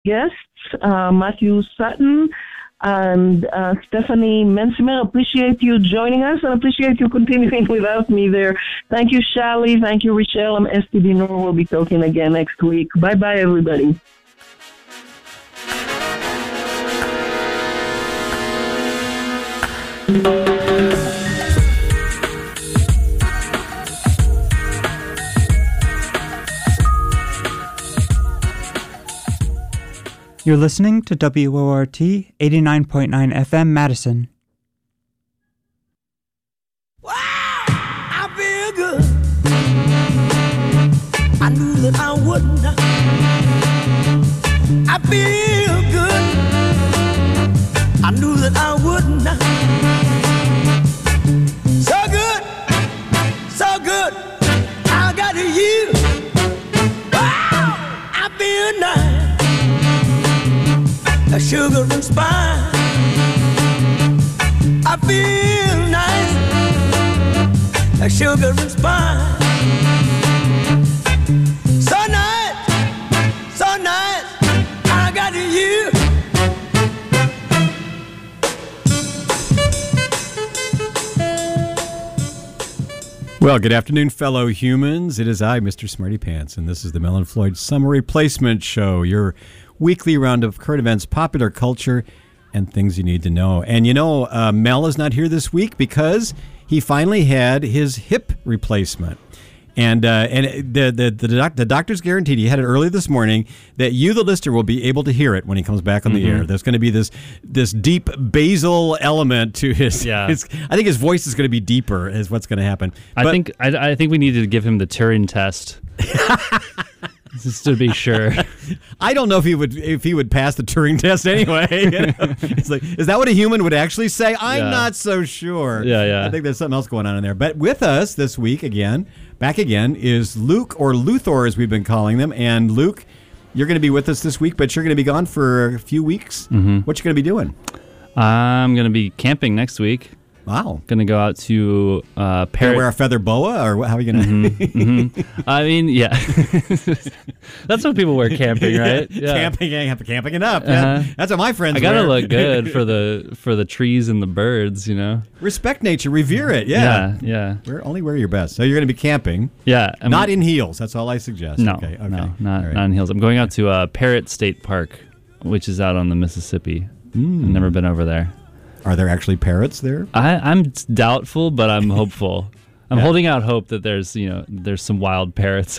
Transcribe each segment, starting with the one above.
guests, Matthew Sutton and Stephanie Mensimer. Appreciate you joining us and appreciate you continuing without me there. Thank you, Shally. Thank you, Richelle. I'm STD Noor. We'll be talking again next week. Bye-bye, everybody. You're listening to WORT 89.9 FM Madison. Wow, I feel good. I knew that I wouldn't. I feel good. I knew that I wouldn't. So good, so good. I got you. Wow, I feel nice. A sugar and spice. I feel nice. A sugar and spice. So nice, so nice. I got you. Well, good afternoon, fellow humans. It is I, Mr. Smarty Pants, and this is the Mel and Floyd Summer Replacement Show, your weekly round of current events, popular culture, and things you need to know. And you know, Mel is not here this week because he finally had his hip replacement. And the doctor's guaranteed, he had it early this morning, that you, the listener, will be able to hear it when he comes back on the air. There's going to be this deep basal element to his, I think his voice is going to be deeper is what's going to happen. I think we needed to give him the Turing test. Just to be sure. I don't know if he would pass the Turing test anyway. It's like, is that what a human would actually say? I'm not so sure. Yeah. I think there's something else going on in there. But with us this week back again, is Luke, or Luthor as we've been calling them. And Luke, you're going to be with us this week, but you're going to be gone for a few weeks. Mm-hmm. What you going to be doing? I'm going to be camping next week. Wow. Going to go out to Parrot. Gonna wear a feather boa, or how are you going to? Mm-hmm. I mean, yeah. That's what people wear camping, right? Yeah. Camping it up. Uh-huh. That's what my friends I got to look good for the trees and the birds, you know. Respect nature, revere it. Yeah. Only wear your best. So you're going to be camping. Yeah. Not in heels. That's all I suggest. No, okay. No, not in heels. I'm going out to Parrot State Park, which is out on the Mississippi. I've never been over there. Are there actually parrots there? I'm doubtful, but I'm hopeful. I'm holding out hope that there's some wild parrots.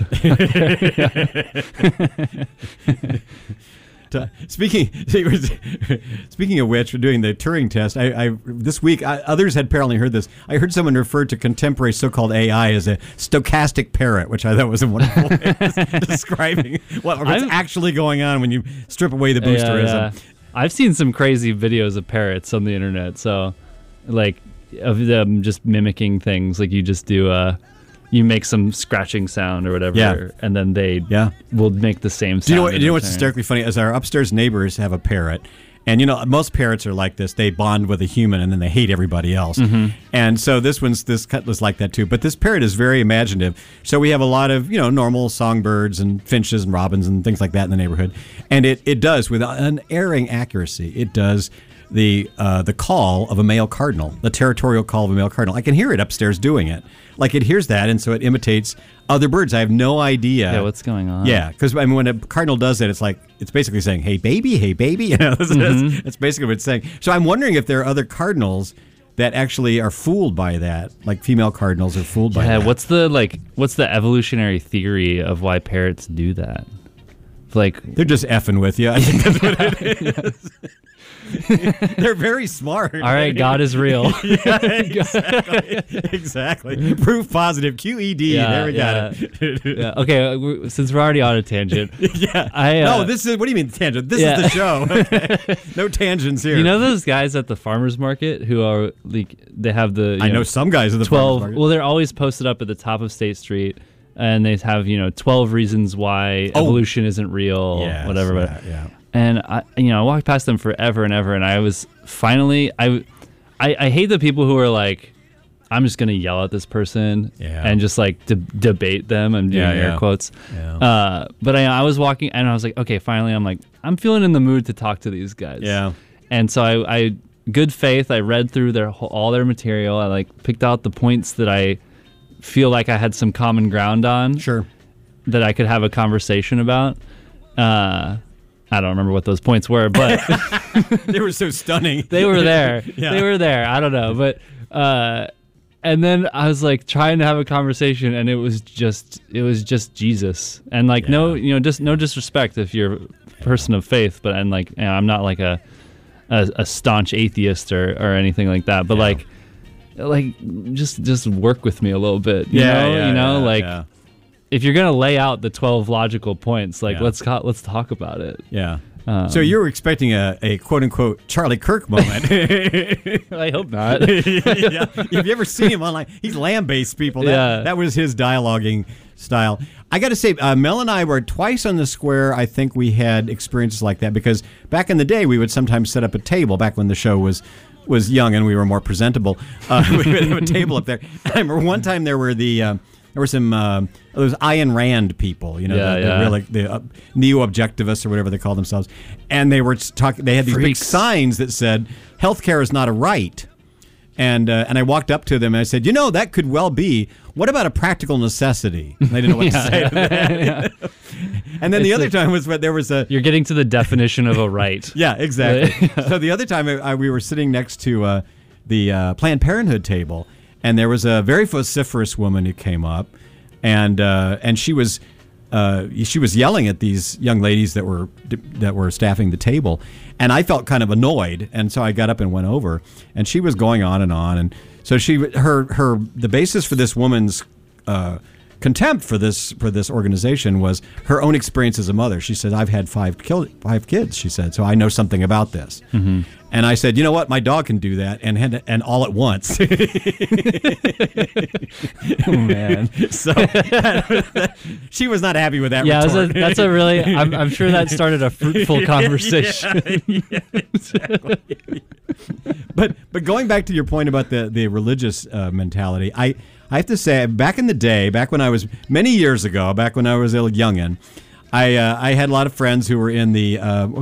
Speaking of which, we're doing the Turing test. I this week, others had apparently heard this. I heard someone refer to contemporary so-called AI as a stochastic parrot, which I thought was a wonderful way of describing what's actually going on when you strip away the boosterism. Yeah. I've seen some crazy videos of parrots on the internet, so like of them just mimicking things. Like you just do you make some scratching sound or whatever, and then they will make the same sound. Do you know what's hysterically funny? As our upstairs neighbors have a parrot, and you know most parrots are like this. They bond with a human and then they hate everybody else. Mm-hmm. And so this cut was like that too. But this parrot is very imaginative. So we have a lot of normal songbirds and finches and robins and things like that in the neighborhood. And it does with unerring accuracy. It does the call of a male cardinal, the territorial call of a male cardinal. I can hear it upstairs doing it. Like it hears that, and so it imitates other birds. I have no idea. Yeah, what's going on? Yeah, because I mean, when a cardinal does that, it's basically saying, "Hey, baby, hey, baby." That's basically what it's saying. So I'm wondering if there are other cardinals that actually are fooled by that, like female cardinals are fooled by that. Yeah, what's the evolutionary theory of why parrots do that? Like they're just effing with you. I think that's what it is. They're very smart. All right, God is real. Yeah, exactly. Proof positive. QED. There we got it. Yeah. Okay, since we're already on a tangent. No, this is. What do you mean tangent? This is the show. Okay. No tangents here. You know those guys at the farmers market who are like they have the. I know some guys at the 12. Farmers market. Well, they're always posted up at the top of State Street. And they have 12 reasons why evolution isn't real, whatever. Yeah. And I walked past them forever and ever, and I was finally I hate the people who are like, I'm just gonna yell at this person and just like debate them. I'm doing air quotes. Yeah. But I was walking and I was like, okay, finally, I'm feeling in the mood to talk to these guys. Yeah. And so I good faith, I read through all their material. I like picked out the points that I feel like I had some common ground on. Sure. That I could have a conversation about. I don't remember what those points were, but they were so stunning. They were there. Yeah. They were there. I don't know, but and then I was like trying to have a conversation, and it was just Jesus, and like no disrespect if you're a person of faith, but I'm not like a staunch atheist or anything like that, but like just work with me a little bit, you know. If you're gonna lay out the 12 logical points, let's talk about it. Yeah. So you were expecting a quote unquote Charlie Kirk moment. I hope not. Yeah. Have you ever seen him online? He's lambaste people. That was his dialoguing style. I got to say, Mel and I were twice on the square. I think we had experiences like that because back in the day, we would sometimes set up a table back when the show was young and we were more presentable. We would have a table up there. I remember one time there were some those Ayn Rand people, the neo-objectivists or whatever they call themselves, and they were talking. They had these big signs that said "Healthcare is not a right," and I walked up to them and I said, that could well be. What about a practical necessity? And they didn't know what to say to that. And then the other time was when there was a. You're getting to the definition of a right. Yeah, exactly. So the other time we were sitting next to the Planned Parenthood table. And there was a very vociferous woman who came up, and she was yelling at these young ladies that were staffing the table, and I felt kind of annoyed, and so I got up and went over, and she was going on, and so the basis for this woman's contempt for this organization was her own experience as a mother. She said, "I've had five kids," she said, "so I know something about this." Mm-hmm. And I said, "You know what? My dog can do that, and all at once." Oh man! So she was not happy with that. Yeah, retort. that's a really. I'm sure that started a fruitful conversation. Yeah, exactly. But going back to your point about the religious mentality, I have to say, back in the day, back when I was many years ago, back when I was a youngin', I had a lot of friends who were in the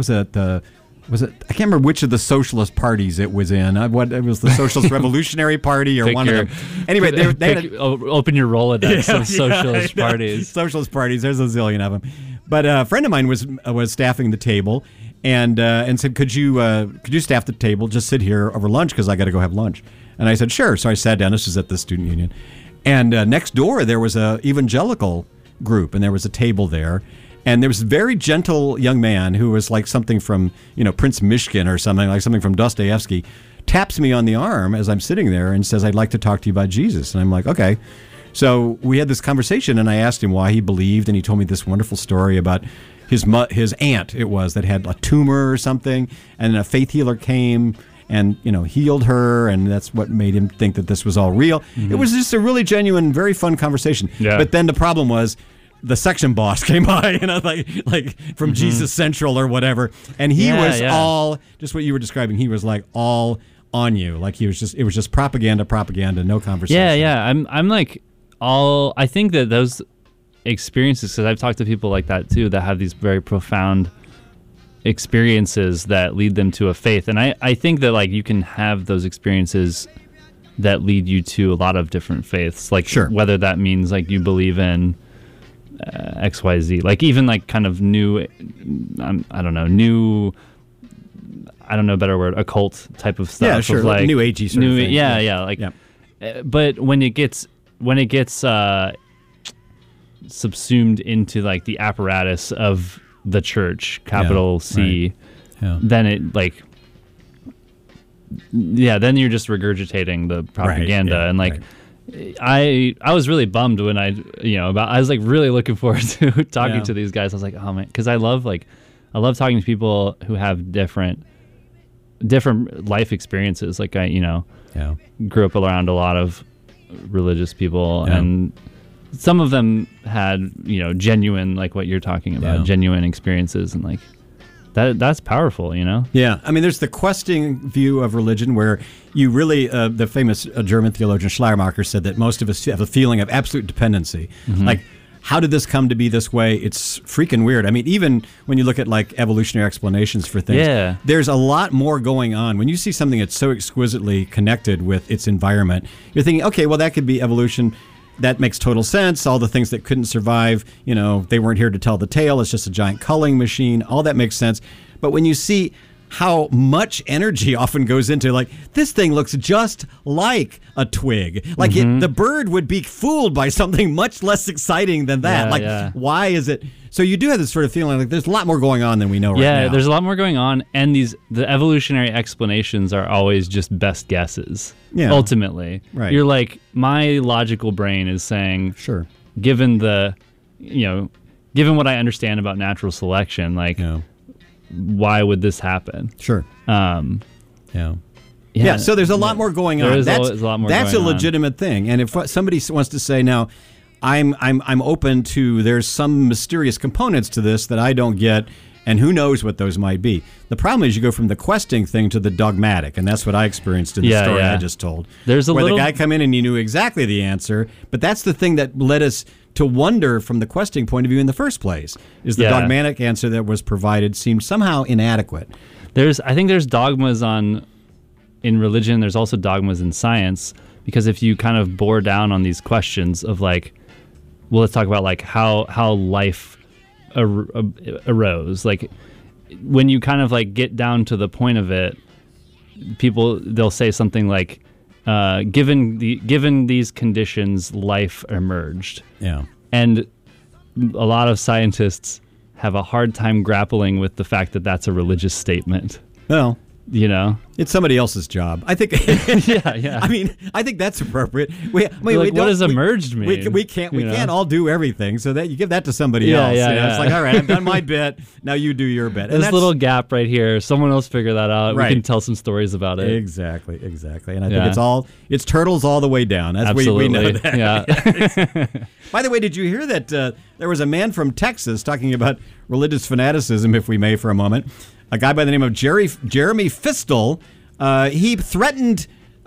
I can't remember which of the socialist parties it was in. It was the Socialist Revolutionary Party or one of them. Anyway, open your Rolodex of socialist parties. Socialist parties. There's a zillion of them. But a friend of mine was staffing the table and said, "Could you staff the table? Just sit here over lunch because I got to go have lunch." And I said, "Sure." So I sat down. This was at the student union, and next door there was a evangelical group, and there was a table there. And there was a very gentle young man who was like something from, Prince Mishkin or something, like something from Dostoevsky, taps me on the arm as I'm sitting there and says, "I'd like to talk to you about Jesus." And I'm like, okay. So we had this conversation, and I asked him why he believed, and he told me this wonderful story about his aunt, it was, that had a tumor or something, and a faith healer came and, healed her, and that's what made him think that this was all real. Mm-hmm. It was just a really genuine, very fun conversation. Yeah. But then the problem was, the section boss came by, like from Jesus Central or whatever, and he was all just what you were describing. He was like all on you, like it was just propaganda, no conversation. Yeah. I'm like all. I think that those experiences, because I've talked to people like that too, that have these very profound experiences that lead them to a faith, and I think that like you can have those experiences that lead you to a lot of different faiths, like whether that means like you believe in XYZ, like even like kind of new, I don't know a better word, occult type of stuff. Yeah, sure, of like new agey sort of thing. Yeah. But when it gets subsumed into like the apparatus of the church, capital C, then it like, then you're just regurgitating the propaganda and like. I was really bummed when I was like really looking forward to talking to these guys. I was like, oh man, because I love talking to people who have different life experiences. Like I grew up around a lot of religious people, and some of them had genuine, like what you're talking about, genuine experiences, and like that's powerful, you know? Yeah, I mean, there's the questing view of religion where you really, the famous German theologian Schleiermacher said that most of us have a feeling of absolute dependency. Like, how did this come to be this way? It's freaking weird. I mean, even when you look at like evolutionary explanations for things, there's a lot more going on. When you see something that's so exquisitely connected with its environment, you're thinking, okay, well, that could be evolution. That makes total sense. All the things that couldn't survive, you know, they weren't here to tell the tale. It's just a giant culling machine. All that makes sense. But when you see how much energy often goes into, like, this thing looks just like a twig. Like, the bird would be fooled by something much less exciting than that. Why is it? So you do have this sort of feeling like there's a lot more going on than we know right now. Yeah, there's a lot more going on, and the evolutionary explanations are always just best guesses. Yeah. Ultimately. Right. You're like, my logical brain is saying, sure, given what I understand about natural selection, like, why would this happen? Sure. Yeah, so there's a lot more going on. That's a lot more that's going a legitimate thing. And if somebody wants to say, now, I'm open to, there's some mysterious components to this that I don't get, and who knows what those might be. The problem is you go from the questing thing to the dogmatic, and that's what I experienced in the story I just told. Where the guy come in and he knew exactly the answer, but that's the thing that led us to wonder from the questing point of view in the first place, is the dogmatic answer that was provided seemed somehow inadequate. I think there's dogmas in religion, there's also dogmas in science, because if you kind of bore down on these questions of like, well, let's talk about like how life arose. Like, when you kind of like get down to the point of it, they'll say something like, given these conditions, life emerged. Yeah. And a lot of scientists have a hard time grappling with the fact that that's a religious statement. Well, you know, it's somebody else's job. I think. yeah. I mean, I think that's appropriate. What does emerged mean? We can't all do everything. So that you give that to somebody else. It's like, all right, I've done my bit. Now you do your bit. This little gap right here. Someone else figure that out. Right. We can tell some stories about it. Exactly. And I think it's turtles all the way down. That's we know that. Yeah. By the way, did you hear that there was a man from Texas talking about religious fanaticism, if we may, for a moment? A guy by the name of Jeremy Fistel, he threatened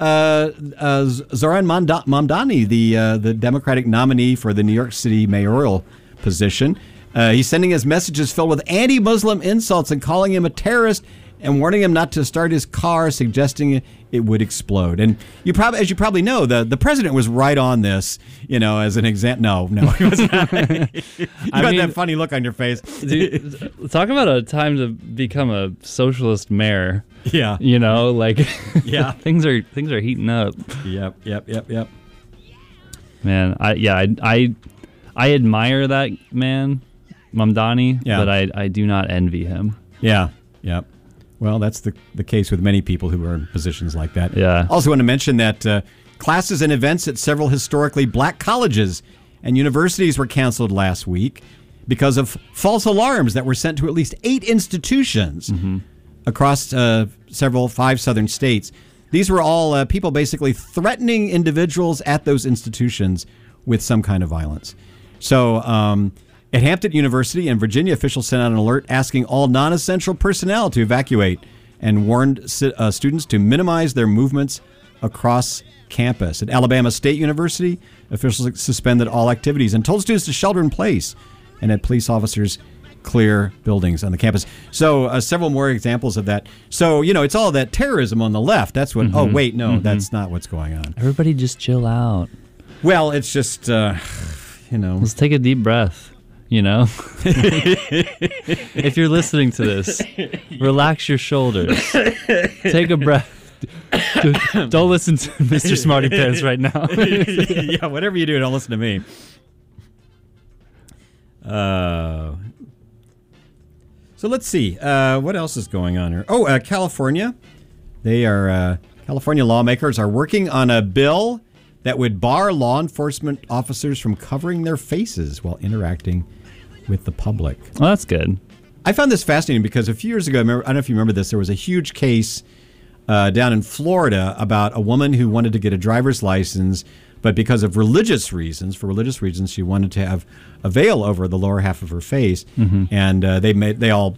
Zoran Mamdani, the Democratic nominee for the New York City mayoral position. He's sending us messages filled with anti-Muslim insults and calling him a terrorist and warning him not to start his car, suggesting it would explode. And as you probably know, the president was right on this, as an example. No, he was not. You got that funny look on your face. Dude, talk about a time to become a socialist mayor. Yeah. Yeah. things are heating up. Yep. Man, I admire that man, Mamdani, but I do not envy him. Yeah. Yep. Well, that's the case with many people who are in positions like that. Yeah. Also want to mention that classes and events at several historically black colleges and universities were canceled last week because of false alarms that were sent to at least 8 institutions across 5 southern states. These were all people basically threatening individuals at those institutions with some kind of violence. So at Hampton University in Virginia, officials sent out an alert asking all non-essential personnel to evacuate and warned students to minimize their movements across campus. At Alabama State University, officials suspended all activities and told students to shelter in place and had police officers clear buildings on the campus. So several more examples of that. So, it's all that terrorism on the left. That's what, oh, wait, no, that's not what's going on. Everybody just chill out. Well, it's just, Let's take a deep breath. If you're listening to this, relax your shoulders. Take a breath. Don't listen to Mr. Smarty Pants right now. Yeah, whatever you do, don't listen to me. So let's see. What else is going on here? Oh, California. California lawmakers are working on a bill that would bar law enforcement officers from covering their faces while interacting with the public. Well, that's good. I found this fascinating because a few years ago, I don't know if you remember this, there was a huge case down in Florida about a woman who wanted to get a driver's license, but because of religious reasons, she wanted to have a veil over the lower half of her face, and they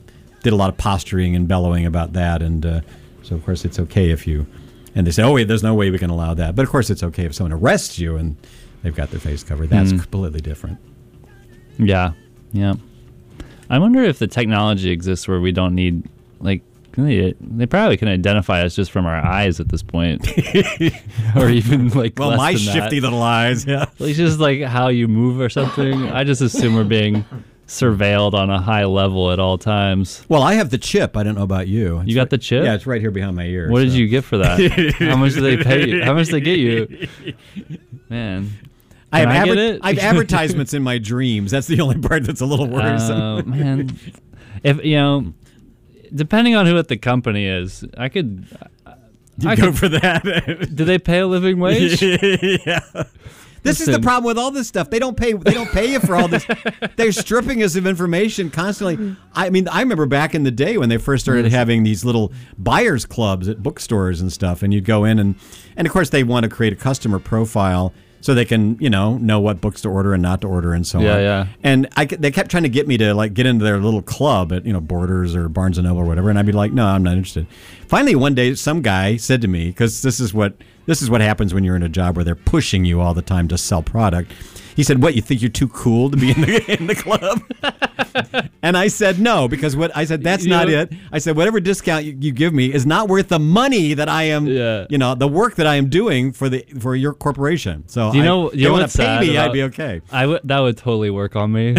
did a lot of posturing and bellowing about that, and so of course it's okay if you. And they say, oh wait, there's no way we can allow that. But of course it's okay if someone arrests you and they've got their face covered. That's completely different. Yeah. I wonder if the technology exists where we don't need, like, they probably can identify us just from our eyes at this point, or even like well, less my than shifty that. little eyes. Yeah, Like just like how you move or something. I just assume we're being surveilled on a high level at all times. Well, I have the chip. I don't know about you. You got the chip? Yeah, it's right here behind my ear. What did you get for that? How much do they pay you? How much do they get you? Man. I have, get it? I have advertisements in my dreams. That's the only part that's a little worrisome. Man. If, depending on who at the company is, I could go for that. Do they pay a living wage? Yeah. This is the problem with all this stuff. They don't pay you for all this. They're stripping us of information constantly. I mean, I remember back in the day when they first started having these little buyers clubs at bookstores and stuff, and you'd go in and of course they want to create a customer profile so they can, know what books to order and not to order and so on. Yeah. And they kept trying to get me to like get into their little club at, Borders or Barnes & Noble or whatever, and I'd be like, no, I'm not interested. Finally, one day, some guy said to me, because this is what happens when you're in a job where they're pushing you all the time to sell product. He said, "What, you think you're too cool to be in the club?" And I said, "No," because that's not it. I said, "Whatever discount you give me is not worth the money that I am, the work that I am doing for your corporation. So you know want to what's pay sad me, about, I'd be okay." That would totally work on me.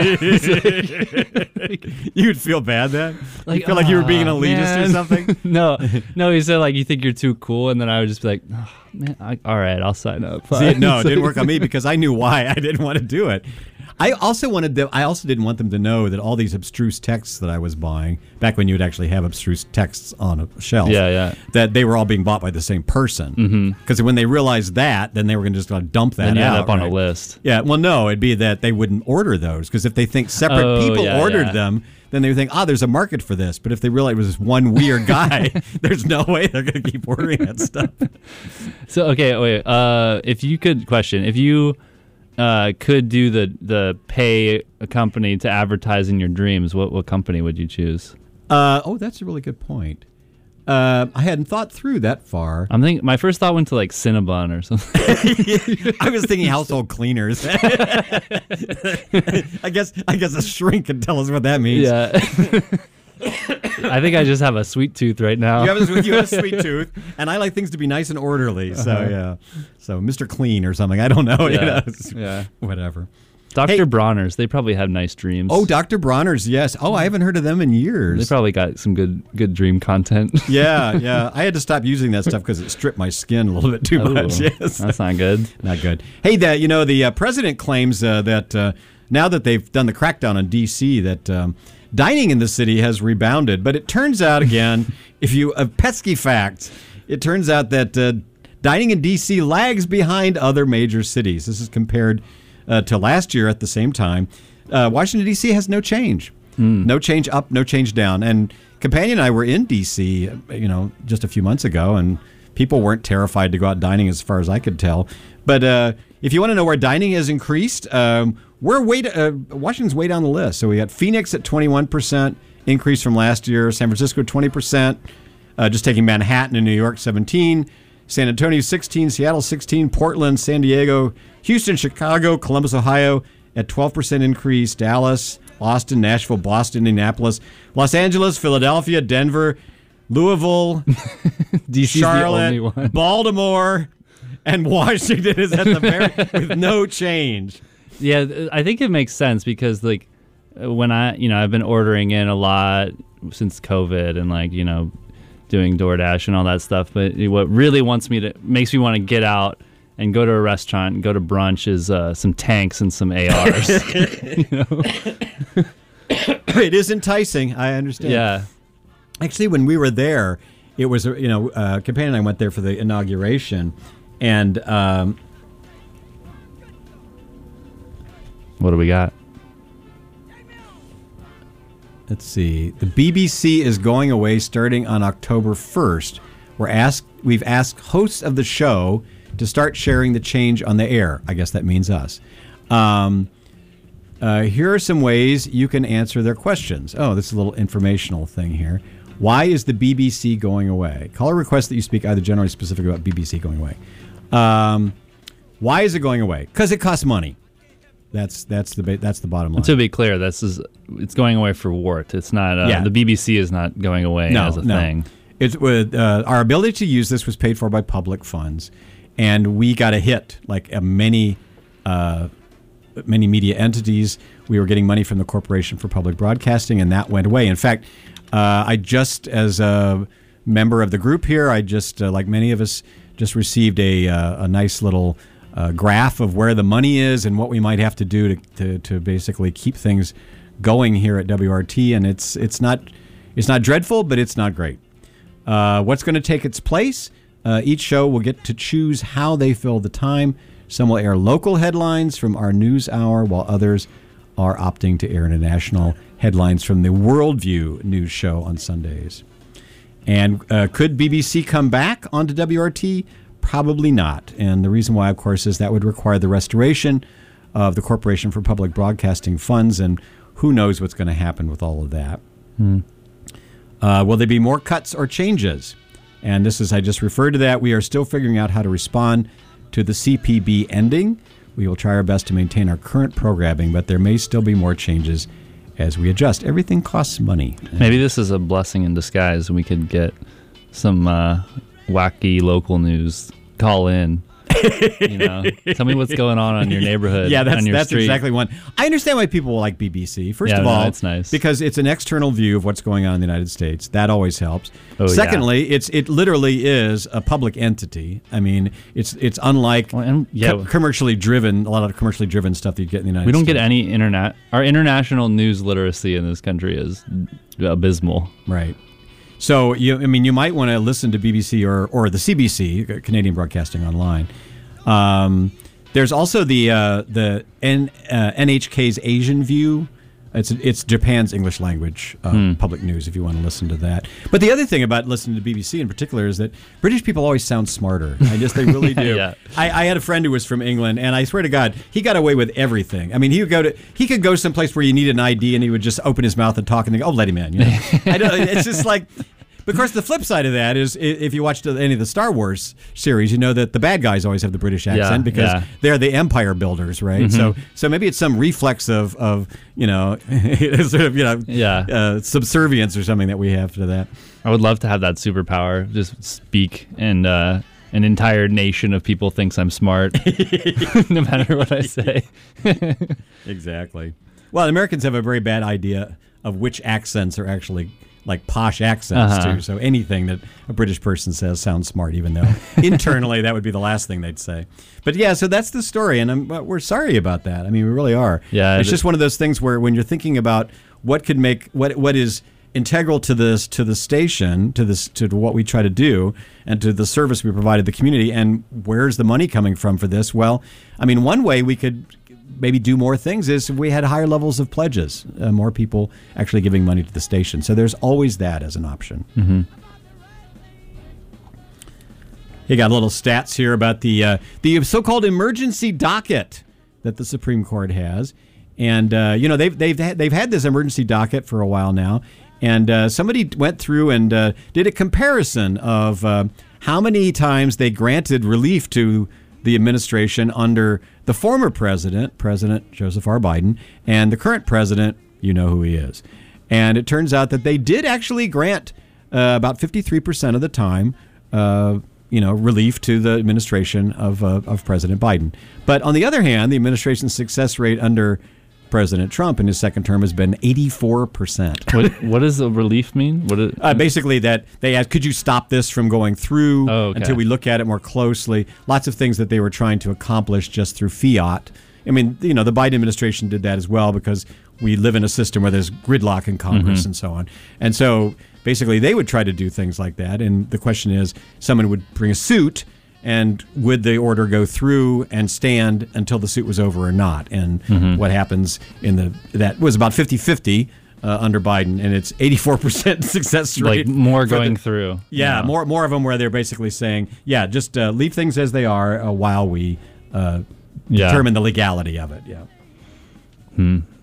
You'd feel bad then? Like, you feel like you were being an elitist or something? No. He said like you think you're too cool, and then I would just be like, oh, man, all right, I'll sign up. See, no, it didn't work on me because I knew why I didn't want to do it. I also didn't want them to know that all these abstruse texts that I was buying, back when you would actually have abstruse texts on a shelf, that they were all being bought by the same person. Because when they realized that, then they were going to just dump that out. Then you end up on a list. Yeah, well, no, it'd be that they wouldn't order those, because if they think separate people ordered them, then they would think, there's a market for this. But if they realize it was this one weird guy, there's no way they're going to keep ordering that stuff. So, okay, wait. If you could do the pay a company to advertise in your dreams, what company would you choose? That's a really good point. I hadn't thought through that far. I'm thinking. My first thought went to like Cinnabon or something. I was thinking household cleaners. I guess a shrink can tell us what that means. Yeah. I think I just have a sweet tooth right now. You have a sweet tooth, and I like things to be nice and orderly. So yeah, so Mr. Clean or something. I don't know. Yeah. Whatever. Dr. Bronner's, they probably have nice dreams. Oh, Dr. Bronner's, yes. Oh, I haven't heard of them in years. They probably got some good dream content. Yeah. I had to stop using that stuff because it stripped my skin a little bit too much. Yes, that's not good. Not good. Hey, the president claims that now that they've done the crackdown on D.C., that dining in the city has rebounded. But it turns out, again, a pesky fact, it turns out that dining in D.C. lags behind other major cities. This is compared to last year at the same time. Washington, D.C. has no change. No change up, no change down. And Companion and I were in D.C., just a few months ago, and people weren't terrified to go out dining as far as I could tell. But if you want to know where dining has increased, Washington's way down the list. So we got Phoenix at 21% increase from last year, San Francisco 20%, just taking Manhattan and New York 17%, San Antonio 16%, Seattle 16%, Portland, San Diego, Houston, Chicago, Columbus, Ohio at 12% increase, Dallas, Austin, Nashville, Boston, Indianapolis, Los Angeles, Philadelphia, Denver, Louisville, DC's Charlotte, the only one. Baltimore, and Washington is at the with no change. Yeah, I think it makes sense because like when I've been ordering in a lot since COVID and doing DoorDash and all that stuff. But what really makes me want to get out and go to a restaurant and go to brunch is some tanks and some ARs. It is enticing. I understand. Yeah. Actually, when we were there, it was Companion and I went there for the inauguration, and what do we got? Let's see. The BBC is going away starting on October 1st. We've asked hosts of the show to start sharing the change on the air. I guess that means us. here are some ways you can answer their questions. Oh, this is a little informational thing here. Why is the BBC going away? Caller requests that you speak either generally or specific about BBC going away. Why is it going away? Because it costs money. That's the bottom line. To be clear, it's going away for Wart. It's not. The BBC is not going away as a thing. It's our ability to use this was paid for by public funds, and we got a hit like many media entities. We were getting money from the Corporation for Public Broadcasting, and that went away. In fact, I just, as a member of the group here, I just, like many of us, just received a nice little graph of where the money is and what we might have to do to basically keep things going here at WRT. And it's not dreadful, but it's not great. What's going to take its place? Each show will get to choose how they fill the time. Some will air local headlines from our news hour, while others are opting to air international headlines from the Worldview news show on Sundays. And could BBC come back onto WRT? Probably not. And the reason why, of course, is that would require the restoration of the Corporation for Public Broadcasting funds, and who knows what's going to happen with all of that. Will there be more cuts or changes? And this is, I just referred to that. We are still figuring out how to respond to the CPB ending. We will try our best to maintain our current programming, but there may still be more changes as we adjust. Everything costs money. Maybe this is a blessing in disguise. We could get some wacky local news. Call in. Tell me what's going on your neighborhood. Yeah, on your that's street. Exactly one. I understand why people like BBC. First of all, it's nice because it's an external view of what's going on in the United States. That always helps. Secondly, it literally is a public entity. I mean, it's unlike commercially driven. A lot of commercially driven stuff that you get in the United States. We don't get any Our international news literacy in this country is abysmal. Right. So you might want to listen to BBC or the CBC, Canadian Broadcasting Online. There's also the NHK's Asian View. It's Japan's English language public news, if you want to listen to that. But the other thing about listening to BBC in particular is that British people always sound smarter. They really do. Yeah. I had a friend who was from England, and I swear to God, he got away with everything. I mean, he could go someplace where you needed an ID, and he would just open his mouth and talk, and they go, "Oh, let him in." It's just like. Of course, the flip side of that is if you watched any of the Star Wars series, you know that the bad guys always have the British accent because they're the empire builders, right? Mm-hmm. So maybe it's some reflex of subservience or something that we have to that. I would love to have that superpower, just speak and an entire nation of people thinks I'm smart, no matter what I say. Exactly. Well, Americans have a very bad idea of which accents are actually like posh accents too. So anything that a British person says sounds smart, even though internally that would be the last thing they'd say. But yeah, so that's the story, and we're sorry about that. I mean, we really are. Yeah, it's just one of those things where when you're thinking about what could make what is integral to the station, to what we try to do, and to the service we provided the community, and where's the money coming from for this? Well, I mean, one way we could maybe do more things is if we had higher levels of pledges, more people actually giving money to the station. So there's always that as an option. Mm-hmm. You got little stats here about the so-called emergency docket that the Supreme Court has, and they've had this emergency docket for a while now, and somebody went through and did a comparison of how many times they granted relief to the administration under the former President Joseph R. Biden, and the current president, you know who he is. And it turns out that they did actually grant about 53% of the time, relief to the administration of President Biden. But on the other hand, the administration's success rate under President Trump in his second term has been 84%. What does the relief mean? Basically that they asked, could you stop this from going through until we look at it more closely? Lots of things that they were trying to accomplish just through fiat. I mean, the Biden administration did that as well because we live in a system where there's gridlock in Congress and so on. And so basically they would try to do things like that. And the question is, someone would bring a suit, and would the order go through and stand until the suit was over or not? And what happens that was about 50-50 under Biden, and it's 84% success rate. Like more going through. Yeah, more of them where they're basically saying, just leave things as they are while we determine the legality of it. Yeah.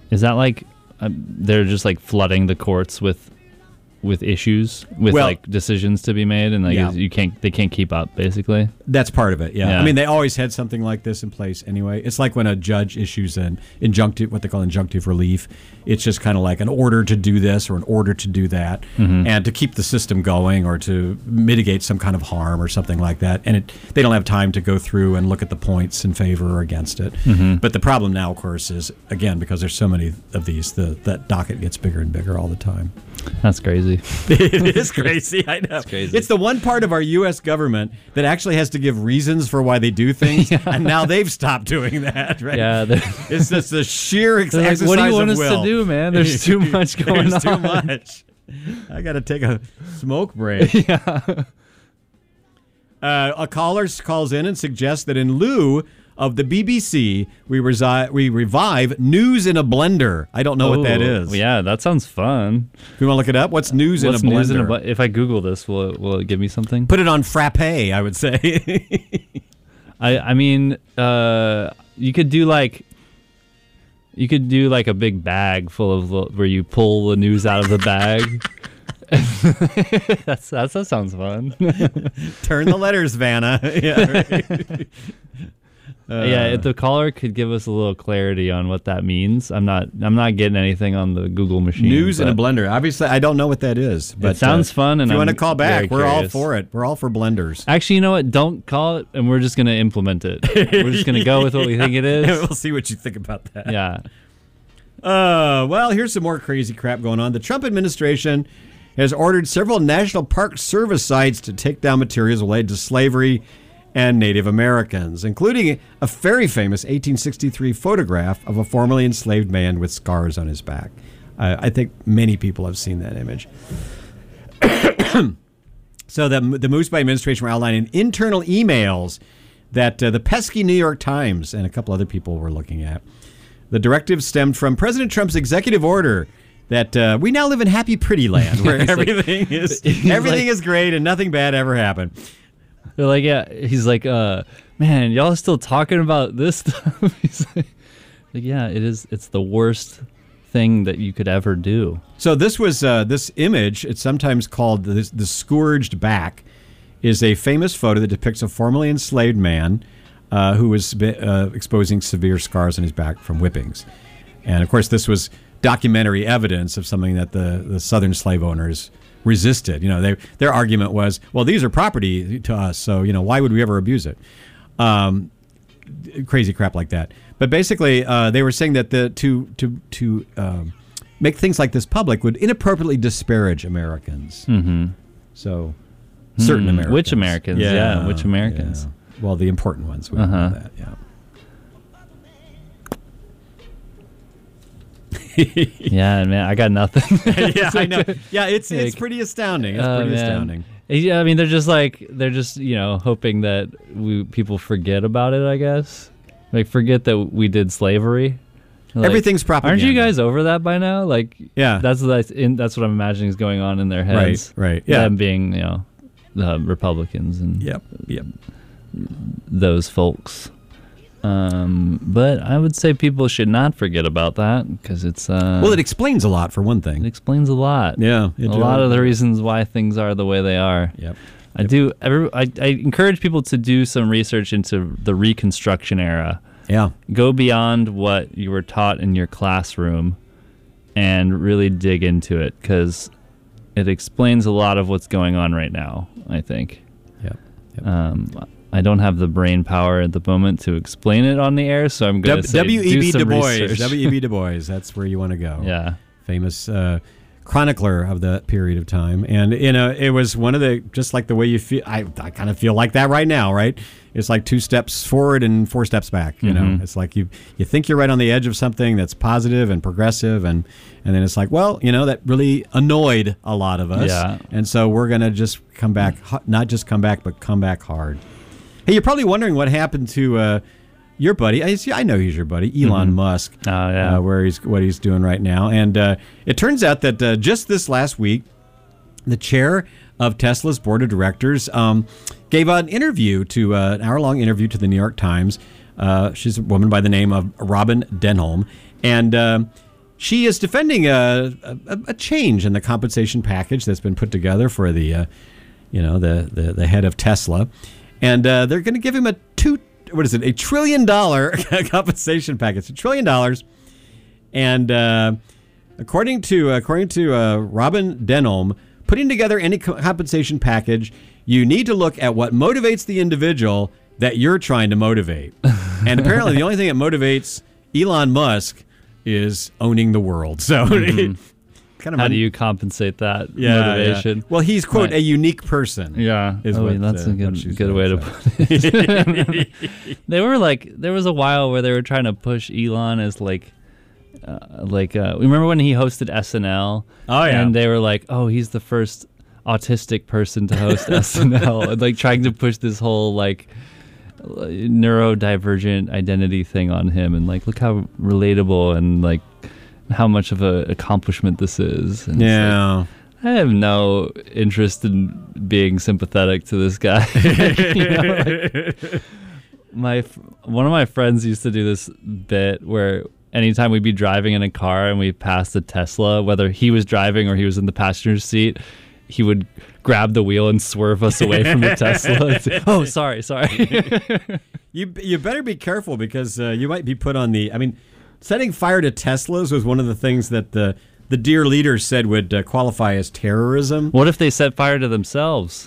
Is that like they're just like flooding the courts with issues, with like decisions to be made, and like they can't keep up, basically? That's part of it. Yeah. I mean, they always had something like this in place anyway. It's like when a judge issues an what they call injunctive relief. It's just kind of like an order to do this or an order to do that, and to keep the system going or to mitigate some kind of harm or something like that. And they don't have time to go through and look at the points in favor or against it. But the problem now, of course, is, again, because there's so many of these, that docket gets bigger and bigger all the time. That's crazy. It is crazy. I know. It's crazy. It's the one part of our U.S. government that actually has to give reasons for why they do things, and now they've stopped doing that. Right? Yeah, it's just the sheer exercise of will. What do you want us to do, man? There's too much going on. There's too much. I got to take a smoke break. Yeah. A caller calls in and suggests that in lieu of the BBC, we revive News in a Blender. I don't know what that is. Yeah, that sounds fun. You want to look it up? What's News in a Blender? If I Google this, will it give me something? Put it on Frappe, I would say. I mean, you could do like a big bag full of where you pull the news out of the bag. that sounds fun. Turn the letters, Vanna. Yeah. Right. If the caller could give us a little clarity on what that means. I'm not getting anything on the Google machine. News in a blender. Obviously, I don't know what that is. But it sounds fun. And if you want to call back, we're curious. all for it. We're all for blenders. Actually, you know what? Don't call it, and we're just going to implement it. We're just going to go with what we think it is. We'll see what you think about that. Yeah. Well, here's some more crazy crap going on. The Trump administration has ordered several National Park Service sites to take down materials related to slavery and Native Americans, including a very famous 1863 photograph of a formerly enslaved man with scars on his back. I think many people have seen that image. So the moves by administration were outlined in internal emails that the pesky New York Times and a couple other people were looking at. The directive stemmed from President Trump's executive order that we now live in happy pretty land, where everything is great and nothing bad ever happened. They're like, yeah. He's like, man, y'all are still talking about this stuff. He's like, yeah, it is. It's the worst thing that you could ever do. So this was this image. It's sometimes called the scourged back. Is a famous photo that depicts a formerly enslaved man who was exposing severe scars on his back from whippings, and of course this was documentary evidence of something that the Southern slave owners resisted. You know, their argument was, well, these are property to us, so why would we ever abuse it? Crazy crap like that. But basically, they were saying that to make things like this public would inappropriately disparage Americans. Mm-hmm. So certain Americans. Which Americans? Yeah, which Americans? Yeah. Well, the important ones. We know that. Yeah. Yeah, man, I got nothing. Yeah, I know. Yeah, it's pretty astounding. It's pretty astounding. Yeah, I mean, they're just hoping that people forget about it, I guess. Like, forget that we did slavery. Like, everything's propaganda. Aren't you guys over that by now? Like, yeah, that's what I'm imagining is going on in their heads. Right. Yeah, them being the Republicans and yep, those folks. But I would say people should not forget about that because it's well, it explains a lot for one thing. It explains a lot. Yeah, a lot of the reasons why things are the way they are. Yep. I encourage people to do some research into the Reconstruction era. Yeah. Go beyond what you were taught in your classroom and really dig into it because it explains a lot of what's going on right now, I think. Yep. I don't have the brain power at the moment to explain it on the air, so I'm going to say W.E.B. Du Bois. Research. W.E.B. Du Bois. That's where you want to go. Yeah. Famous chronicler of that period of time. And, it was one of the, just like the way you feel, I kind of feel like that right now, right? It's like 2 steps forward and 4 steps back, you know? It's like you think you're right on the edge of something that's positive and progressive, and then it's like, well, that really annoyed a lot of us. Yeah. And so we're going to just come back, not just come back, but come back hard. Hey, you're probably wondering what happened to your buddy. I know he's your buddy, Elon Musk. Oh, yeah. What he's doing right now. And it turns out that just this last week, the chair of Tesla's board of directors gave an interview an hour-long interview to the New York Times. She's a woman by the name of Robin Denholm. And she is defending a change in the compensation package that's been put together for the head of Tesla, and they're going to give him a $1 trillion compensation package, $1 trillion, and according to Robin Denholm, putting together any compensation package, you need to look at what motivates the individual that you're trying to motivate, and apparently the only thing that motivates Elon Musk is owning the world. So, how do you compensate that motivation? Yeah. Well, he's quote a unique person. Yeah, that's a good way to put it. There was a while where they were trying to push Elon as remember when he hosted SNL? Oh yeah, and they were like, oh, he's the first autistic person to host SNL, and trying to push this whole neurodivergent identity thing on him, and look how relatable and how much of an accomplishment this is. And yeah, I have no interest in being sympathetic to this guy. One of my friends used to do this bit where anytime we'd be driving in a car and we passed a Tesla, whether he was driving or he was in the passenger seat, he would grab the wheel and swerve us away from the Tesla. And say, oh, sorry. You better be careful because you might be put on the. I mean, setting fire to Teslas was one of the things that the dear leader said would qualify as terrorism. What if they set fire to themselves?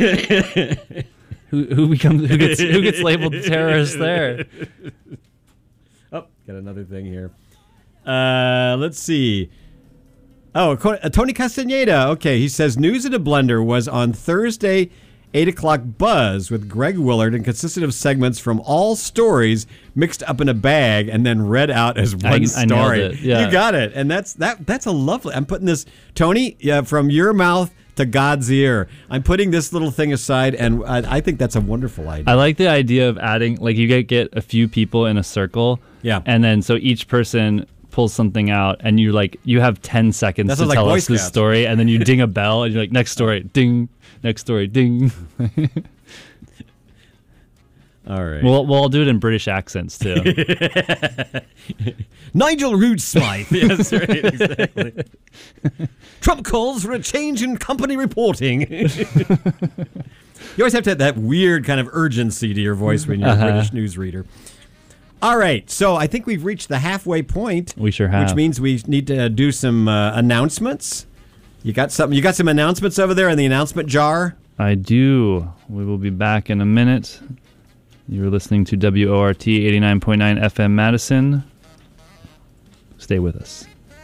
Who gets labeled terrorist there? Oh, got another thing here. Let's see. Oh, Tony Castaneda. Okay, he says News in a Blender was on Thursday, 8 o'clock Buzz with Greg Willard and consisted of segments from all stories mixed up in a bag and then read out as one story. I nailed it. Yeah. You got it. And that's a lovely. I'm putting this, Tony, from your mouth to God's ear. I'm putting this little thing aside, and I think that's a wonderful idea. I like the idea of adding, you get a few people in a circle. Yeah. And then so each person pulls something out, and you have 10 seconds to tell us this story, and then you ding a bell, and you're like, next story, ding, next story, ding. All right. We'll all do it in British accents, too. Nigel Rood Smythe. Yes, right, exactly. Trump calls for a change in company reporting. You always have to have that weird kind of urgency to your voice when you're a British newsreader. All right, so I think we've reached the halfway point. We sure have. Which means we need to do some announcements. You got something? You got some announcements over there in the announcement jar? I do. We will be back in a minute. You're listening to WORT 89.9 FM Madison. Stay with us.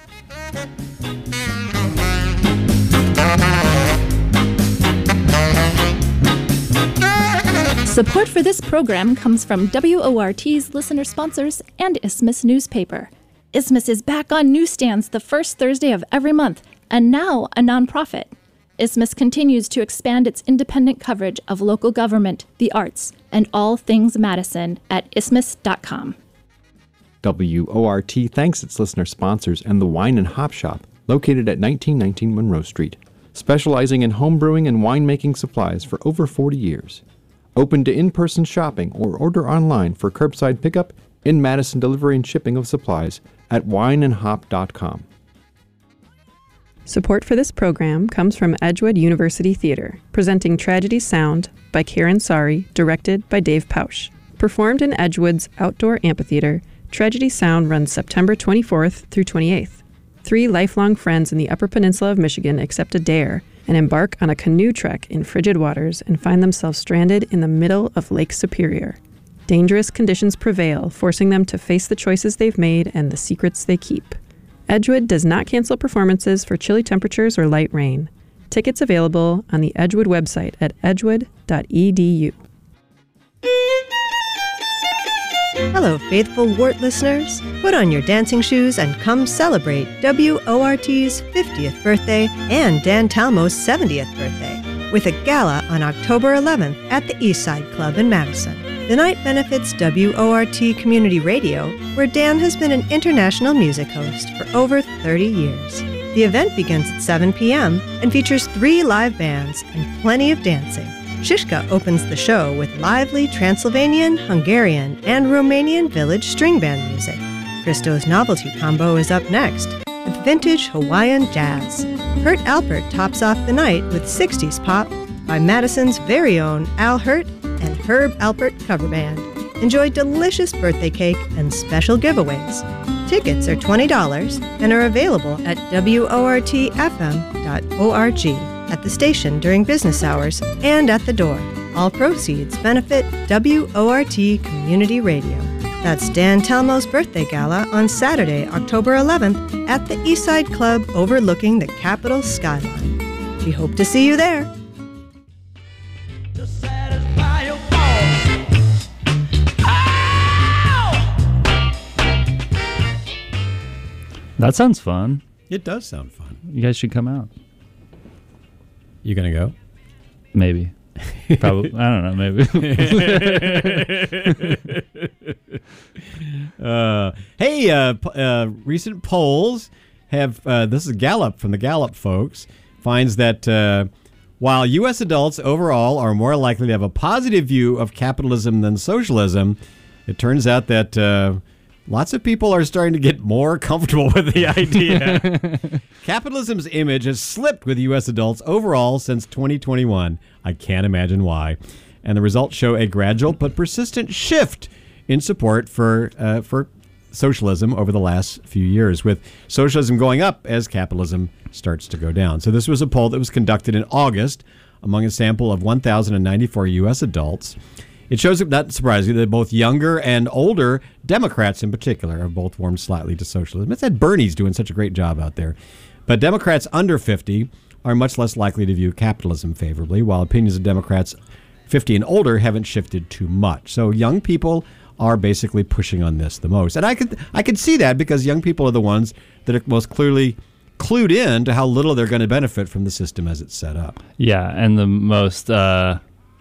Support for this program comes from WORT's listener sponsors and Isthmus Newspaper. Isthmus is back on newsstands the first Thursday of every month, and now a nonprofit. Isthmus continues to expand its independent coverage of local government, the arts, and all things Madison at isthmus.com. WORT thanks its listener sponsors and the Wine and Hop Shop, located at 1919 Monroe Street, specializing in home brewing and winemaking supplies for over 40 years. Open to in-person shopping or order online for curbside pickup, in-Madison delivery and shipping of supplies at wineandhop.com. Support for this program comes from Edgewood University Theater, presenting Tragedy Sound by Karen Sari, directed by Dave Pausch. Performed in Edgewood's outdoor amphitheater, Tragedy Sound runs September 24th through 28th. 3 lifelong friends in the Upper Peninsula of Michigan accept a dare and embark on a canoe trek in frigid waters and find themselves stranded in the middle of Lake Superior. Dangerous conditions prevail, forcing them to face the choices they've made and the secrets they keep. Edgewood does not cancel performances for chilly temperatures or light rain. Tickets available on the Edgewood website at edgewood.edu. Hello, faithful WORT listeners. Put on your dancing shoes and come celebrate WORT's 50th birthday and Dan Talmo's 70th birthday with a gala on October 11th at the Eastside Club in Madison. The night benefits WORT Community Radio, where Dan has been an international music host for over 30 years. The event begins at 7 p.m. and features 3 live bands and plenty of dancing. Shishka opens the show with lively Transylvanian, Hungarian, and Romanian village string band music. Christo's Novelty Combo is up next with vintage Hawaiian jazz. Hurt Alpert tops off the night with 60s pop by Madison's very own Al Hurt and Herb Alpert cover band. Enjoy delicious birthday cake and special giveaways. Tickets are $20 and are available at wortfm.org, at the station during business hours, and at the door. All proceeds benefit WORT Community Radio. That's Dan Telmo's birthday gala on Saturday, October 11th at the Eastside Club overlooking the Capitol skyline. We hope to see you there. That sounds fun. It does sound fun. You guys should come out. You going to go? Maybe. Probably. I don't know. Maybe. Recent polls have, this is Gallup from the Gallup folks, finds that while U.S. adults overall are more likely to have a positive view of capitalism than socialism, it turns out that lots of people are starting to get more comfortable with the idea. Capitalism's image has slipped with U.S. adults overall since 2021. I can't imagine why. And the results show a gradual but persistent shift in support for socialism over the last few years, with socialism going up as capitalism starts to go down. So this was a poll that was conducted in August among a sample of 1,094 U.S. adults. It shows, not surprisingly, that both younger and older Democrats in particular have both warmed slightly to socialism. It said Bernie's doing such a great job out there. But Democrats under 50 are much less likely to view capitalism favorably, while opinions of Democrats 50 and older haven't shifted too much. So young people are basically pushing on this the most. And I could see that, because young people are the ones that are most clearly clued in to how little they're going to benefit from the system as it's set up. Yeah, and the most the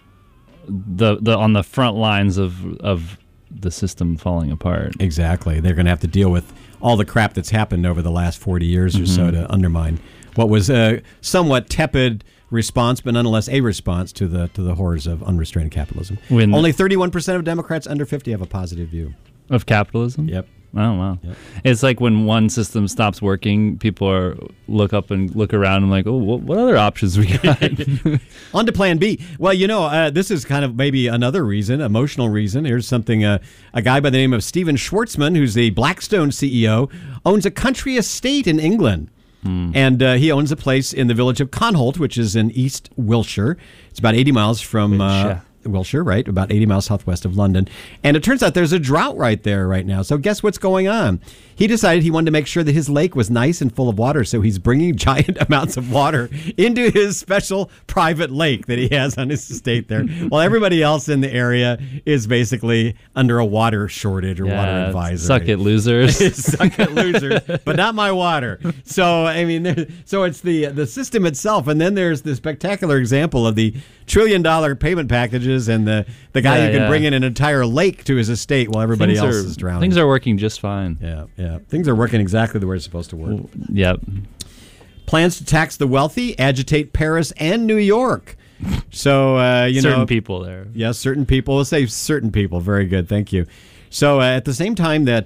on the front lines of the system falling apart. Exactly. They're going to have to deal with all the crap that's happened over the last 40 years or so to undermine what was a somewhat tepid response, but nonetheless a response to the horrors of unrestrained capitalism. Only 31% of Democrats under 50 have a positive view of capitalism. Yep. Oh, wow. Yep. It's like when one system stops working, people look up and look around and like, oh, what other options we got? On to plan B. Well, this is kind of maybe another reason, emotional reason. Here's something, a guy by the name of Stephen Schwartzman, who's the Blackstone CEO, owns a country estate in England. And he owns a place in the village of Conholt, which is in East Wiltshire. It's about 80 miles from Wiltshire, right? About 80 miles southwest of London. And it turns out there's a drought right there right now. So guess what's going on? He decided he wanted to make sure that his lake was nice and full of water, so he's bringing giant amounts of water into his special private lake that he has on his estate there, while everybody else in the area is basically under a water shortage or water advisory. Suck it, losers. Suck it, losers, but not my water. So, I mean, so it's the system itself, and then there's the spectacular example of the $1 trillion payment packages and the guy who can bring in an entire lake to his estate while everybody else is drowning. Things are working just fine. Yeah. Things are working exactly the way it's supposed to work. Yep. Plans to tax the wealthy agitate Paris and New York. So, certain people there. Yes, certain people. We'll say certain people. Very good. Thank you. So, at the same time that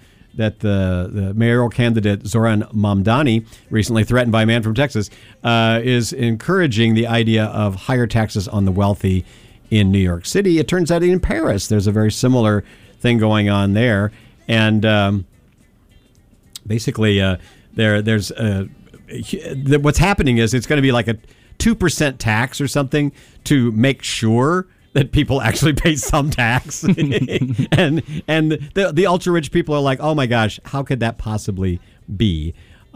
the mayoral candidate Zoran Mamdani, recently threatened by a man from Texas, is encouraging the idea of higher taxes on the wealthy in New York City, it turns out in Paris there's a very similar thing going on there. And basically, there's what's happening is it's going to be like a 2% tax or something to make sure that people actually pay some tax. and the ultra rich people are like, oh my gosh, how could that possibly be?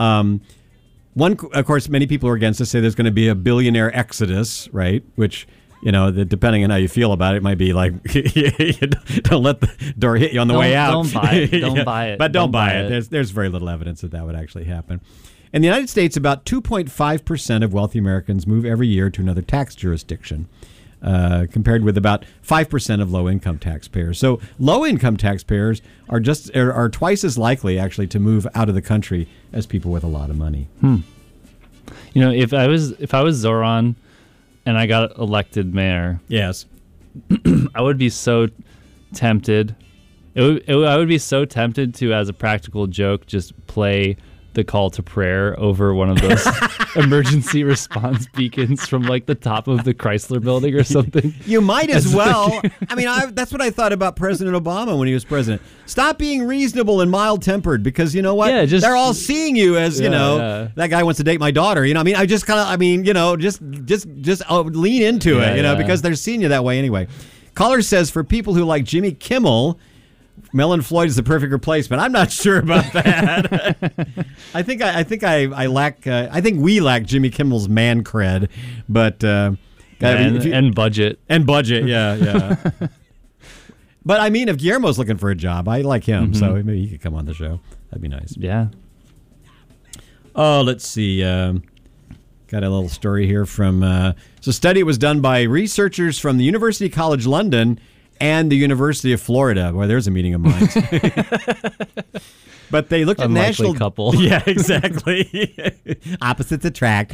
Of course, many people are against this, say there's going to be a billionaire exodus, right? Which, depending on how you feel about it, it might be like, don't let the door hit you on the way out. Don't buy it. Don't buy it. But don't buy it. There's very little evidence that would actually happen. In the United States, about 2.5% of wealthy Americans move every year to another tax jurisdiction, compared with about 5% of low-income taxpayers. So low-income taxpayers are twice as likely, actually, to move out of the country as people with a lot of money. If I was Zoran and I got elected mayor, yes, I would be so tempted I would be so tempted to, as a practical joke, just play the call to prayer over one of those emergency response beacons from like the top of the Chrysler building or something. You might as well. I mean, that's what I thought about President Obama when he was president. Stop being reasonable and mild-tempered, because you know what? Yeah, they're all seeing you as, that guy wants to date my daughter. You know, I mean, just lean into it, because they're seeing you that way anyway. Caller says, for people who like Jimmy Kimmel, Mel and Floyd is the perfect replacement. I'm not sure about that. I think we lack Jimmy Kimmel's man cred, but and budget. Yeah. But I mean, if Guillermo's looking for a job, I like him, so maybe he could come on the show. That'd be nice. Yeah. Oh, let's see. Got a little story here from. So, a study was done by researchers from the University College London and the University of Florida. Well, there's a meeting of minds. But they looked at national couple. Yeah, exactly. Opposites attract.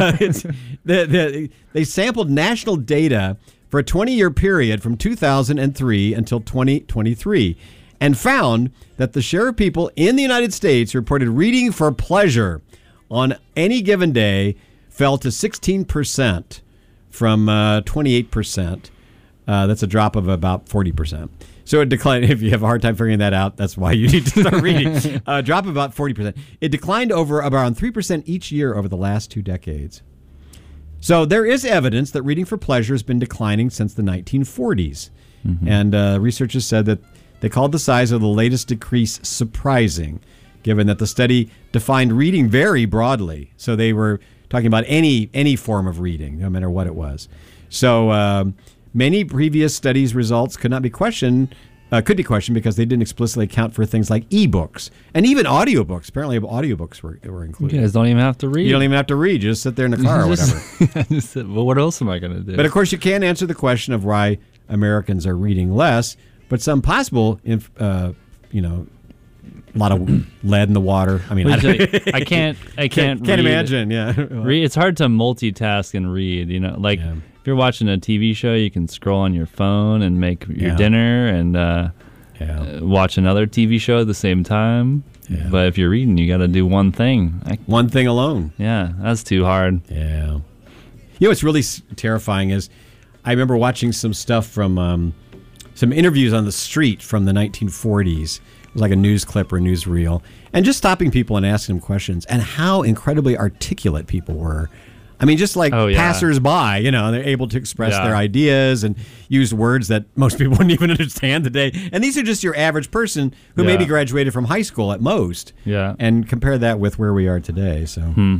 They sampled national data for a 20-year period from 2003 until 2023, and found that the share of people in the United States reported reading for pleasure on any given day fell to 16% from 28%. That's a drop of about 40%. So it declined. If you have a hard time figuring that out, that's why you need to start reading. Drop of about 40%. It declined over around 3% each year over the last 2 decades. So there is evidence that reading for pleasure has been declining since the 1940s. And researchers said that they called the size of the latest decrease surprising, given that the study defined reading very broadly. So they were talking about any form of reading, no matter what it was. So many previous studies' results could be questioned because they didn't explicitly account for things like ebooks and even audiobooks. Apparently, audiobooks were included. You guys don't even have to read. You don't even have to read. You just sit there in the car or whatever. Well, what else am I going to do? But of course, you can't answer the question of why Americans are reading less. But some possible, a lot of lead in the water. I mean, I can't imagine. Yeah, it's hard to multitask and read. If you're watching a TV show, you can scroll on your phone and make your dinner and watch another TV show at the same time. Yeah. But if you're reading, you got to do one thing. One thing alone. Yeah, that's too hard. Yeah. What's really terrifying is I remember watching some stuff from some interviews on the street from the 1940s. It was like a news clip or a newsreel. And just stopping people and asking them questions, and how incredibly articulate people were. I mean, just like passers-by, they're able to express their ideas and use words that most people wouldn't even understand today. And these are just your average person who maybe graduated from high school at most. Yeah. And compare that with where we are today. So.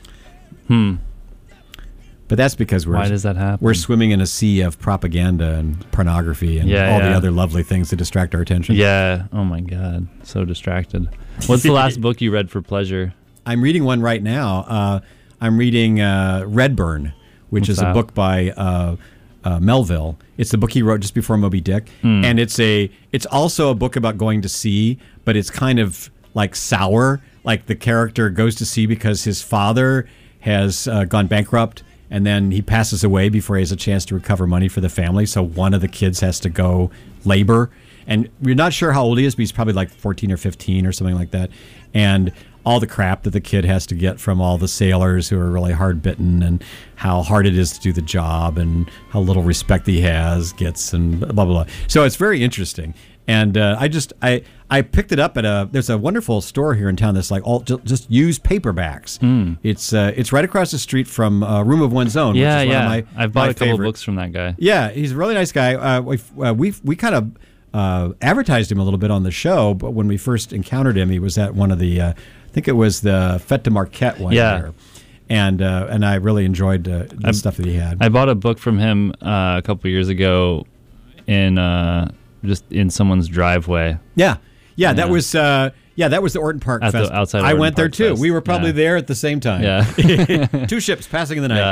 But that's because why does that happen? We're swimming in a sea of propaganda and pornography and all the other lovely things that distract our attention. Yeah. Oh my God. So distracted. What's the last book you read for pleasure? I'm reading one right now. I'm reading Redburn, which is a book by Melville. It's the book he wrote just before Moby Dick, and it's also a book about going to sea, but it's kind of like sour. Like the character goes to sea because his father has gone bankrupt, and then he passes away before he has a chance to recover money for the family. So one of the kids has to go labor, and we're not sure how old he is, but he's probably like 14 or 15 or something like that, and all the crap that the kid has to get from all the sailors who are really hard-bitten, and how hard it is to do the job, and how little respect he gets, and blah, blah, blah. So it's very interesting. And I picked it up at there's a wonderful store here in town that's like all just used paperbacks. It's right across the street from Room of One's Own. Yeah, which is one of my I've bought a couple favorite books from that guy. Yeah, he's a really nice guy. We kind of advertised him a little bit on the show, but when we first encountered him, he was at one of the I think it was the Fête de Marquette one year. And I really enjoyed the stuff that he had. I bought a book from him a couple years ago in just in someone's driveway. Yeah, that was the Orton Park Fest. Outside I Orton went Park there too. Fest. We were probably there at the same time. Yeah. 2 ships passing in the night.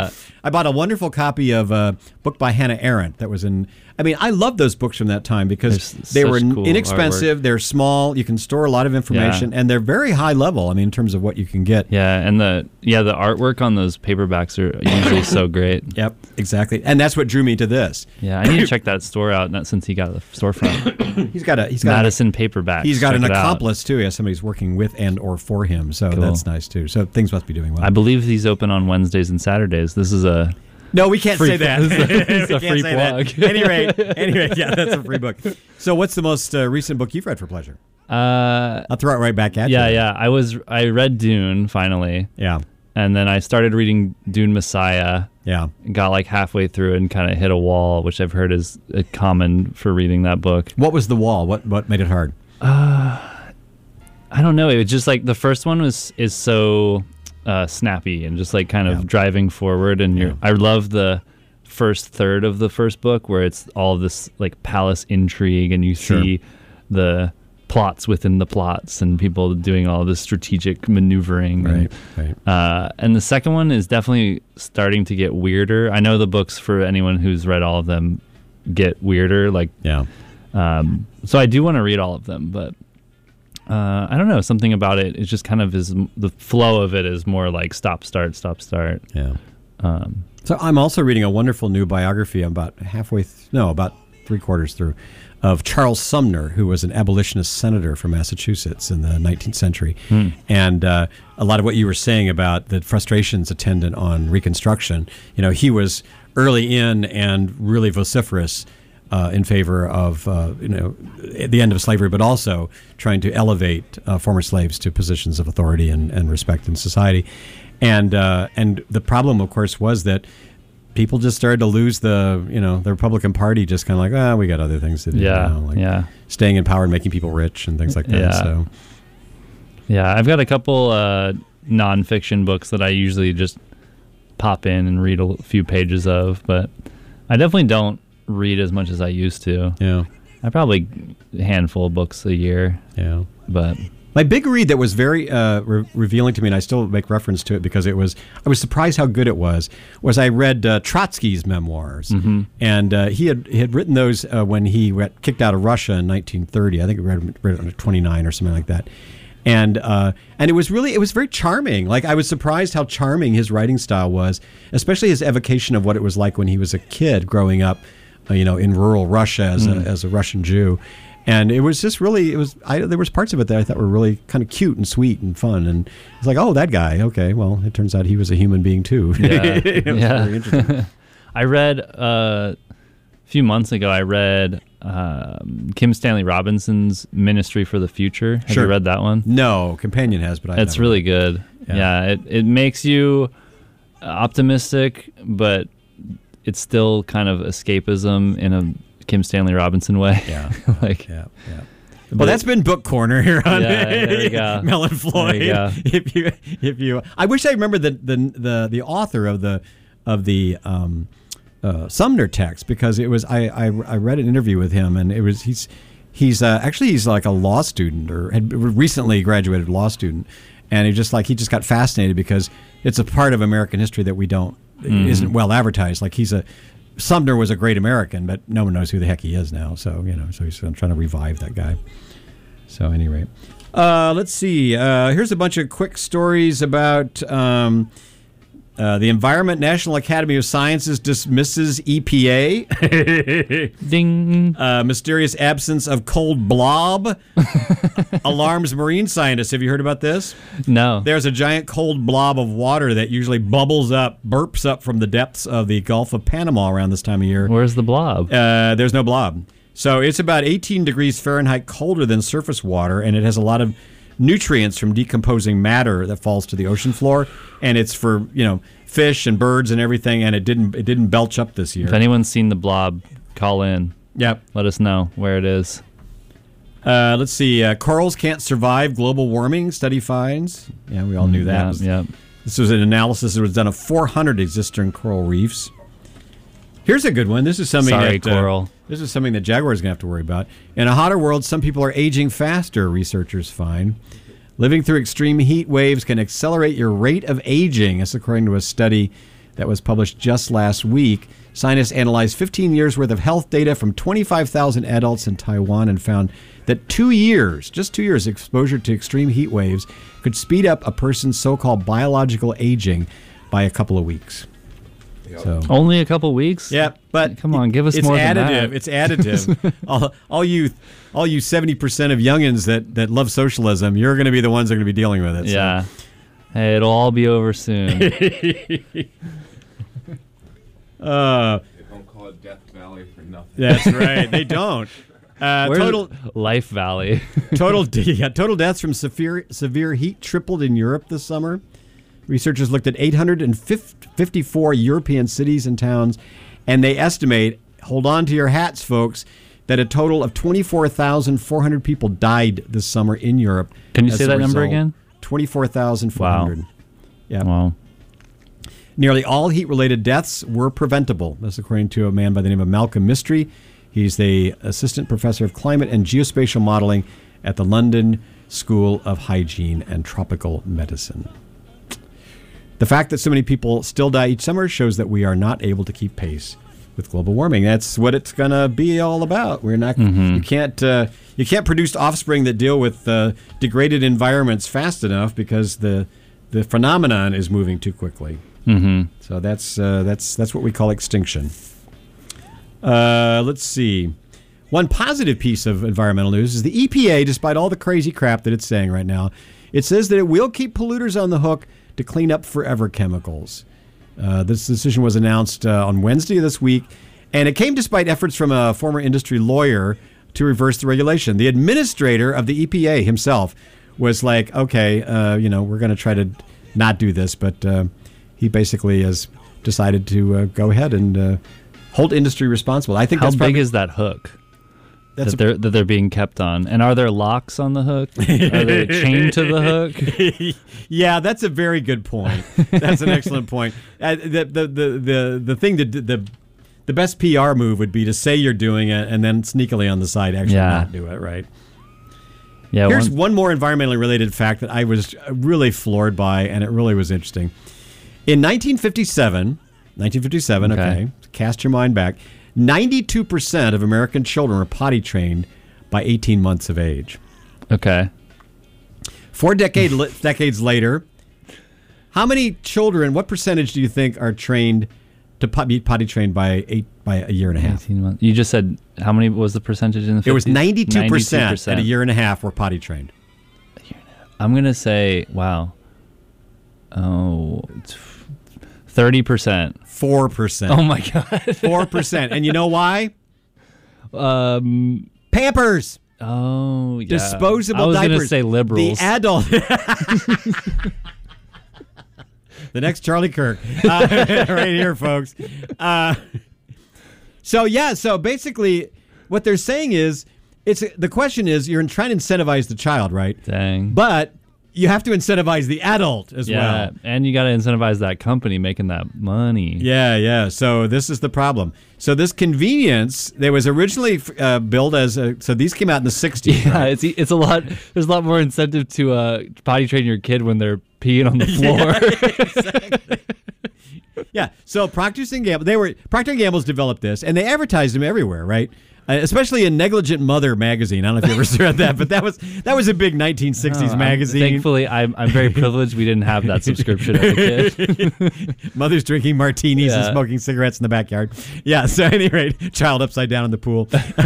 I bought a wonderful copy of a book by Hannah Arendt that was in. I mean, I love those books from that time because they were cool inexpensive. artwork. They're small. You can store a lot of information, and they're very high level. I mean, in terms of what you can get. Yeah, and the artwork on those paperbacks are usually so great. Yep, exactly, and that's what drew me to this. Yeah, I need to check that store out. Not since he got the storefront. He's got Madison Paperbacks. He's got Check an it out. accomplice too. He has somebody who's working with and or for him. So Cool. that's nice too. So things must be doing well. I believe he's open on Wednesdays and Saturdays. This is a No, we can't free say that. It's We a can't free say that. plug. Anyway, yeah, that's a free book. So, what's the most recent book you've read for pleasure? I'll throw it right back at you. Yeah. I read Dune finally. Yeah. And then I started reading Dune Messiah. Yeah. Got like halfway through and kind of hit a wall, which I've heard is common for reading that book. What was the wall? What made it hard? I don't know. It was just like the first one is so snappy and just like kind of driving forward. And I love the first third of the first book where it's all this like palace intrigue and you see the plots within the plots and people doing all this strategic maneuvering. Right. And the second one is definitely starting to get weirder. I know the books, for anyone who's read all of them, get weirder. Like, so I do want to read all of them, but I don't know, something about it. It just kind of is, the flow of it is more like stop, start. Yeah. So I'm also reading a wonderful new biography. I'm about about 3/4 through, of Charles Sumner, who was an abolitionist senator from Massachusetts in the 19th century. And a lot of what you were saying about the frustrations attendant on Reconstruction, he was early in and really vociferous in favor of the end of slavery, but also trying to elevate former slaves to positions of authority and respect in society. And the problem, of course, was that people just started to lose the Republican Party, just kind of like, we got other things to do. Staying in power and making people rich and things like that. Yeah. So, I've got a couple nonfiction books that I usually just pop in and read a few pages of, but I definitely don't read as much as I used to. Yeah. I probably a handful of books a year. Yeah. But my big read that was very revealing to me, and I still make reference to it because I was surprised how good it was I read Trotsky's memoirs. Mm-hmm. And he had written those when he got kicked out of Russia in 1930. I think he read it on 29 or something like that. And it was very charming. Like, I was surprised how charming his writing style was, especially his evocation of what it was like when he was a kid growing up, in rural Russia as a Russian Jew. And it was just really, there was parts of it that I thought were really kind of cute and sweet and fun. And it's like, oh, that guy. Okay, well, it turns out he was a human being too. Yeah. It was very interesting. I read, a few months ago, Kim Stanley Robinson's Ministry for the Future. Have you read that one? No, Companion has, but it's really good. Yeah, it makes you optimistic, but it's still kind of escapism in a Kim Stanley Robinson way. Yeah. Yeah. Well, that's been Book Corner here on there you go. Mel and Floyd. There you If you, I wish I remembered the author of the Sumner text, because it was I read an interview with him, and it was he's like a law student, or had recently graduated law student, and he just got fascinated because it's a part of American history that isn't well advertised. Like, Sumner was a great American, but no one knows who the heck he is now. So, so he's trying to revive that guy. So, at any rate, let's see. Here's a bunch of quick stories about the Environment. National Academy of Sciences dismisses EPA. Ding. Mysterious absence of cold blob alarms marine scientists. Have you heard about this? No. There's a giant cold blob of water that usually burps up from the depths of the Gulf of Panama around this time of year. Where's the blob? There's no blob. So it's about 18 degrees Fahrenheit colder than surface water, and it has a lot of nutrients from decomposing matter that falls to the ocean floor, and it's for fish and birds and everything, and it didn't belch up this year. If anyone's seen the blob, call in. Yep. Let us know where it is. Let's see. Corals can't survive global warming, study finds. Yeah, we all knew that. Yeah. This was an analysis that was done of 400 existing coral reefs. Here's a good one. This is something coral. This is something that Jaguar is going to have to worry about. In a hotter world, some people are aging faster, researchers find. Living through extreme heat waves can accelerate your rate of aging. That's according to a study that was published just last week. Scientists analyzed 15 years worth of health data from 25,000 adults in Taiwan and found that 2 years, just 2 years, exposure to extreme heat waves could speed up a person's so-called biological aging by a couple of weeks. So only a couple weeks? Yeah, but come on, give us it's more additive. than that. It's additive. all you 70% of youngins that love socialism, you're going to be the ones that are going to be dealing with it. Yeah. So. Hey, it'll all be over soon. They don't call it Death Valley for nothing. That's right. They don't. Total Life Valley. total deaths from severe heat tripled in Europe this summer. Researchers looked at 854 European cities and towns, and they estimate, hold on to your hats, folks, that a total of 24,400 people died this summer in Europe. Can you say that number again? 24,400. Wow. Yeah. Wow. Nearly all heat-related deaths were preventable. That's according to a man by the name of Malcolm Mystery. He's the assistant professor of climate and geospatial modeling at the London School of Hygiene and Tropical Medicine. The fact that so many people still die each summer shows that we are not able to keep pace with global warming. That's what it's going to be all about. We're not. You can't produce offspring that deal with degraded environments fast enough because the phenomenon is moving too quickly. So that's what we call extinction. Let's see. One positive piece of environmental news is the EPA, despite all the crazy crap that it's saying right now, it says that it will keep polluters on the hook to clean up forever chemicals. This decision was announced on Wednesday of this week, and it came despite efforts from a former industry lawyer to reverse the regulation. The administrator of the EPA himself was like, okay, we're going to try to not do this, but he basically has decided to go ahead and hold industry responsible. I think how that's big is that hook that they're being kept on? And are there locks on the hook? Are they chained to the hook? Yeah, that's a very good point. That's an excellent point. The thing that the best PR move would be to say you're doing it and then sneakily on the side actually not do it, right? Yeah. Here's one more environmentally related fact that I was really floored by, and it really was interesting. In 1957, okay, cast your mind back, 92% of American children were potty trained by 18 months of age. Okay. 4 decades later, how many children, what percentage do you think are trained to be potty trained by a year and a half? 18 months. You just said, how many was the percentage in the 50s? It was 92% at a year and a half were potty trained. I'm going to say, wow. 30%. 4%. Oh my God. 4%. And you know why? Pampers. Oh, yeah. Disposable diapers. I was going to say liberals. The adult. The next Charlie Kirk. Right here, folks. So basically what they're saying is, the question is, you're trying to incentivize the child, right? Dang. But you have to incentivize the adult as well. And you got to incentivize that company making that money. Yeah. So this is the problem. So this convenience, there was originally billed as so these came out in the 60s. Yeah, right? it's a lot. There's a lot more incentive to potty train your kid when they're peeing on the floor. Exactly. Yeah. So Procter & Gamble's developed this, and they advertised them everywhere, right? Especially in Negligent Mother magazine. I don't know if you ever read that, but that was a big 1960s magazine. Thankfully, I'm very privileged. We didn't have that subscription as a kid. Mothers drinking martinis and smoking cigarettes in the backyard. Yeah. So, at any rate, child upside down in the pool.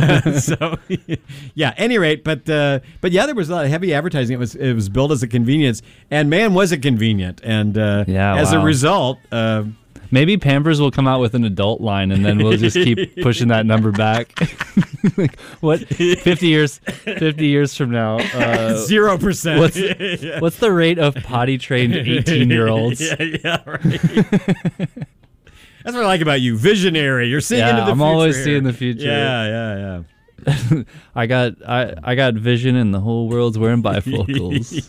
Any rate, but yeah, there was a lot of heavy advertising. It was billed as a convenience, and man, was it convenient. And as a result. Maybe Pampers will come out with an adult line, and then we'll just keep pushing that number back. Like, what? 50 years from now, 0%. What's the rate of potty trained 18-year-olds? Yeah, right. That's what I like about you, visionary. You're seeing into the future. I'm always seeing the future. Yeah. I got vision, and the whole world's wearing bifocals.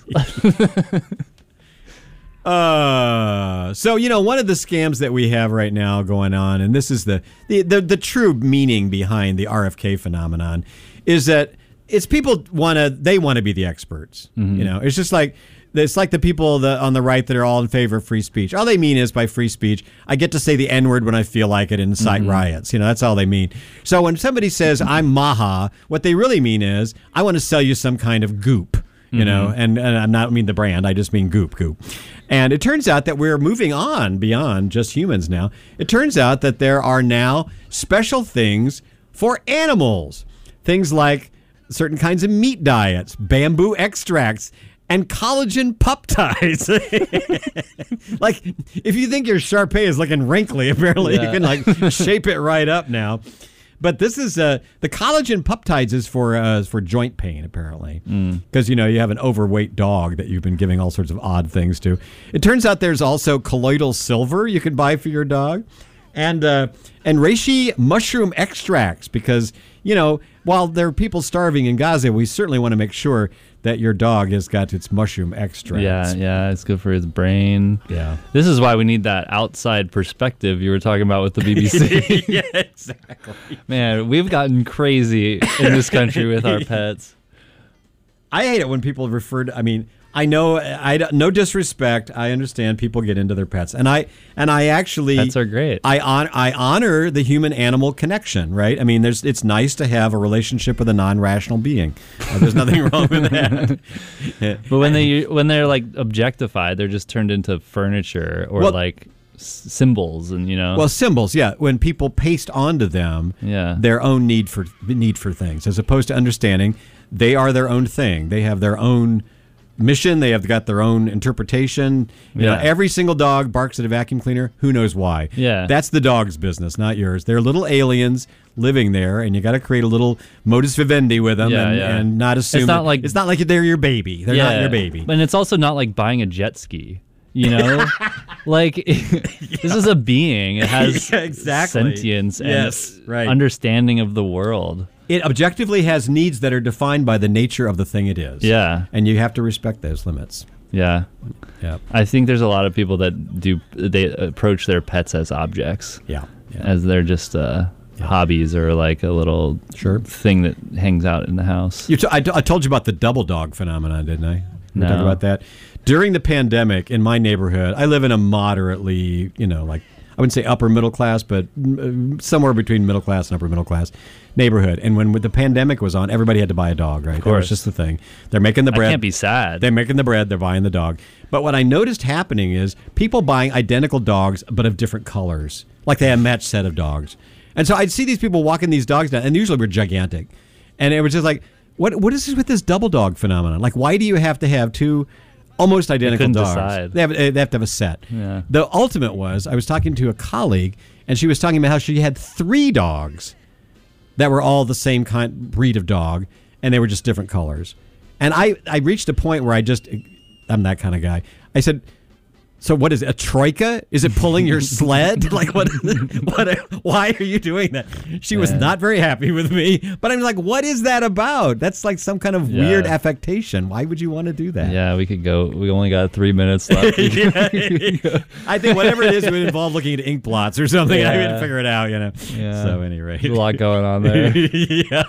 So one of the scams that we have right now going on, and this is the true meaning behind the RFK phenomenon, is that it's people want to be the experts. Mm-hmm. It's just like it's like the people on the right that are all in favor of free speech. All they mean is by free speech, I get to say the N-word when I feel like it and incite riots. That's all they mean. So when somebody says I'm Maha, what they really mean is I want to sell you some kind of goop. And I'm not mean the brand, I just mean goop. And it turns out that we're moving on beyond just humans now. It turns out that there are now special things for animals. Things like certain kinds of meat diets, bamboo extracts, and collagen peptides. Like, if you think your Shar-Pei is looking wrinkly, apparently you can shape it right up now. But this is the collagen peptides is for joint pain, apparently, because you have an overweight dog that you've been giving all sorts of odd things to. It turns out there's also colloidal silver you can buy for your dog, and reishi mushroom extracts, because while there are people starving in Gaza, we certainly want to make sure that your dog has got its mushroom extracts. Yeah, it's good for his brain. Yeah. This is why we need that outside perspective you were talking about with the BBC. Yeah, exactly. Man, we've gotten crazy in this country with our pets. I hate it when people refer to, I know, no disrespect. I understand people get into their pets, and I actually pets are great. I honor the human-animal connection, right? It's nice to have a relationship with a non-rational being. There's nothing wrong with that. But when they're like objectified, they're just turned into furniture or symbols, and Well, symbols, yeah. When people paste onto them, their own need for things, as opposed to understanding they are their own thing. They have their own mission. They have got their own interpretation. Every single dog barks at a vacuum cleaner. Who knows why? Yeah. That's the dog's business, not yours. They're little aliens living there, and you got to create a little modus vivendi with them and not assume it's not like they're your baby. They're not your baby. And it's also not like buying a jet ski. This is a being. It has sentience and understanding of the world. It objectively has needs that are defined by the nature of the thing it is. Yeah. And you have to respect those limits. Yeah. Yeah. I think there's a lot of people that they approach their pets as objects. Yeah. As they're just hobbies or like a little thing that hangs out in the house. I told you about the double dog phenomenon, didn't I? We No. talked about that. During the pandemic in my neighborhood, I live in a moderately, I wouldn't say upper middle class, but somewhere between middle class and upper middle class neighborhood. And when the pandemic was on, everybody had to buy a dog, right? That was just the thing. They're making the bread. I can't be sad. They're making the bread. They're buying the dog. But what I noticed happening is people buying identical dogs, but of different colors. Like they had a matched set of dogs. And so I'd see these people walking these dogs down, and usually we're gigantic. And it was just like, what is this with this double dog phenomenon? Like, why do you have to have two almost identical dogs? Decide. They have to have a set. Yeah. The ultimate was, I was talking to a colleague, and she was talking about how she had 3 dogs that were all the same breed of dog, and they were just different colors. And I reached a point where I'm that kind of guy. I said, so what is it, a troika? Is it pulling your sled? Like what? Why are you doing that? She was not very happy with me. But I'm like, what is that about? That's like some kind of weird affectation. Why would you want to do that? Yeah, we could go. We only got 3 minutes left. I think whatever it is would involve looking at ink blots or something. Yeah. I would figure it out, Yeah. So anyway, There's a lot going on there. Yeah.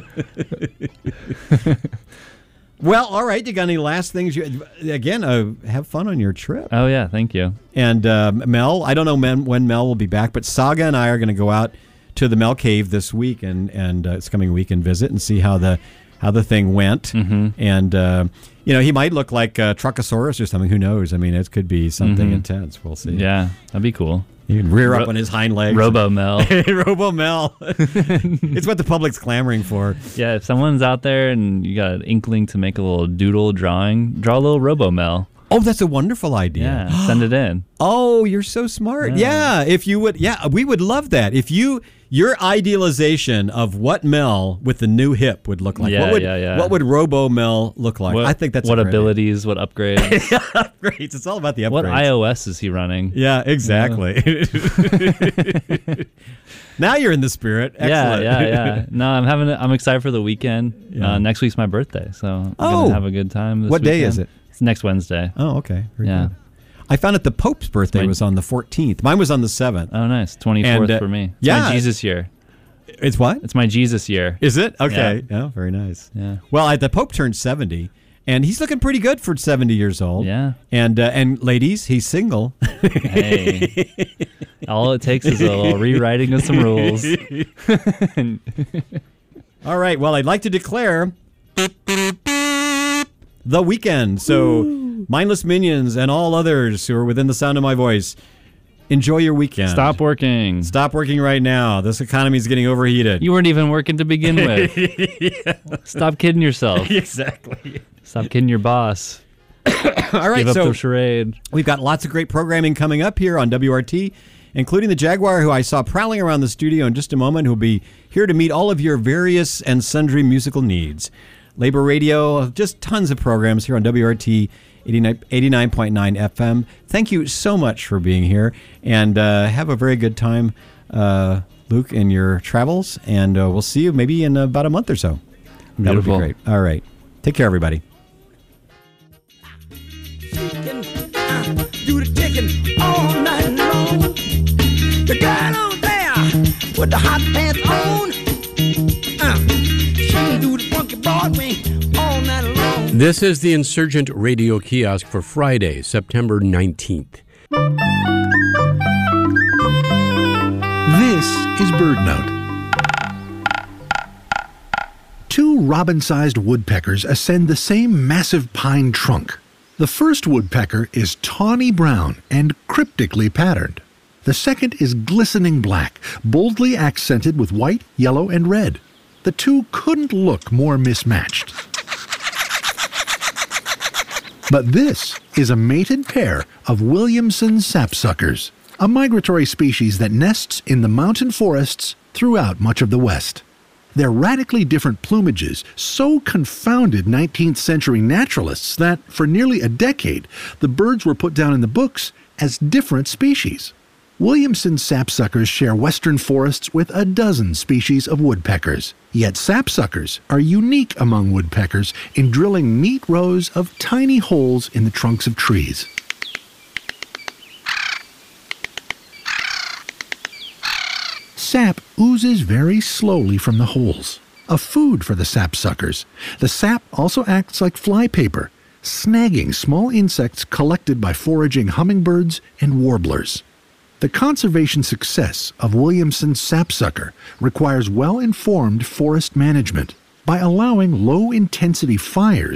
Well, all right. You got any last things? Have fun on your trip. Oh, yeah. Thank you. And Mel, I don't know when Mel will be back, but Saga and I are going to go out to the Mel Cave this week and it's coming week and visit and see how the thing went. Mm-hmm. And, he might look like Truckosaurus or something. Who knows? It could be something intense. We'll see. Yeah, that'd be cool. You can rear up on his hind legs. Robo-Mel. Robo-Mel. It's what the public's clamoring for. Yeah, if someone's out there and you got an inkling to make a little doodle drawing, draw a little Robo-Mel. Oh, that's a wonderful idea. Yeah, send it in. Oh, you're so smart. Yeah, if you would, we would love that. If your idealization of what Mel with the new hip would look like. What would Robo-Mel look like? I think that's what abilities, what upgrades. Upgrades. It's all about the upgrades. What iOS is he running? Yeah, exactly. Now you're in the spirit. Excellent. Yeah. No, I'm excited for the weekend. Yeah. Next week's my birthday, so I'm going to have a good time this What day weekend. is it? It's next Wednesday. Oh, okay. Very good. I found that the Pope's birthday was on the 14th. Mine was on the 7th. Oh, nice. 24th for me. It's my Jesus year. It's what? It's my Jesus year. Is it? Okay. Yeah. Oh, very nice. Yeah. Well, the Pope turned 70, And he's looking pretty good for 70 years old. Yeah. And ladies, he's single. Hey, all it takes is a little rewriting of some rules. All right. Well, I'd like to declare the weekend. So, mindless minions and all others who are within the sound of my voice, enjoy your weekend. Stop working. Stop working right now. This economy is getting overheated. You weren't even working to begin with. Yeah. Stop kidding yourself. Exactly. Stop kidding your boss. All right, Give up so the charade. We've got lots of great programming coming up here on WRT, including the Jaguar, who I saw prowling around the studio in just a moment, who'll be here to meet all of your various and sundry musical needs. Labor Radio, just tons of programs here on WRT 89.9 FM. Thank you so much for being here, and have a very good time, Luke, in your travels, and we'll see you maybe in about a month or so. Beautiful. That would be great. All right. Take care, everybody. Do the ticking all night long. The girl over there with the hot pants on, she do the funky Broadway all night long. This is the Insurgent Radio Kiosk for Friday, September 19th. This is BirdNote. Two robin-sized woodpeckers ascend the same massive pine trunk. The first woodpecker is tawny brown and cryptically patterned. The second is glistening black, boldly accented with white, yellow, and red. The two couldn't look more mismatched. But this is a mated pair of Williamson sapsuckers, a migratory species that nests in the mountain forests throughout much of the West. Their radically different plumages so confounded 19th century naturalists that, for nearly a decade, the birds were put down in the books as different species. Williamson sapsuckers share western forests with a dozen species of woodpeckers. Yet sapsuckers are unique among woodpeckers in drilling neat rows of tiny holes in the trunks of trees. Sap oozes very slowly from the holes, a food for the sapsuckers. The sap also acts like flypaper, snagging small insects collected by foraging hummingbirds and warblers. The conservation success of Williamson's sapsucker requires well-informed forest management. By allowing low-intensity fires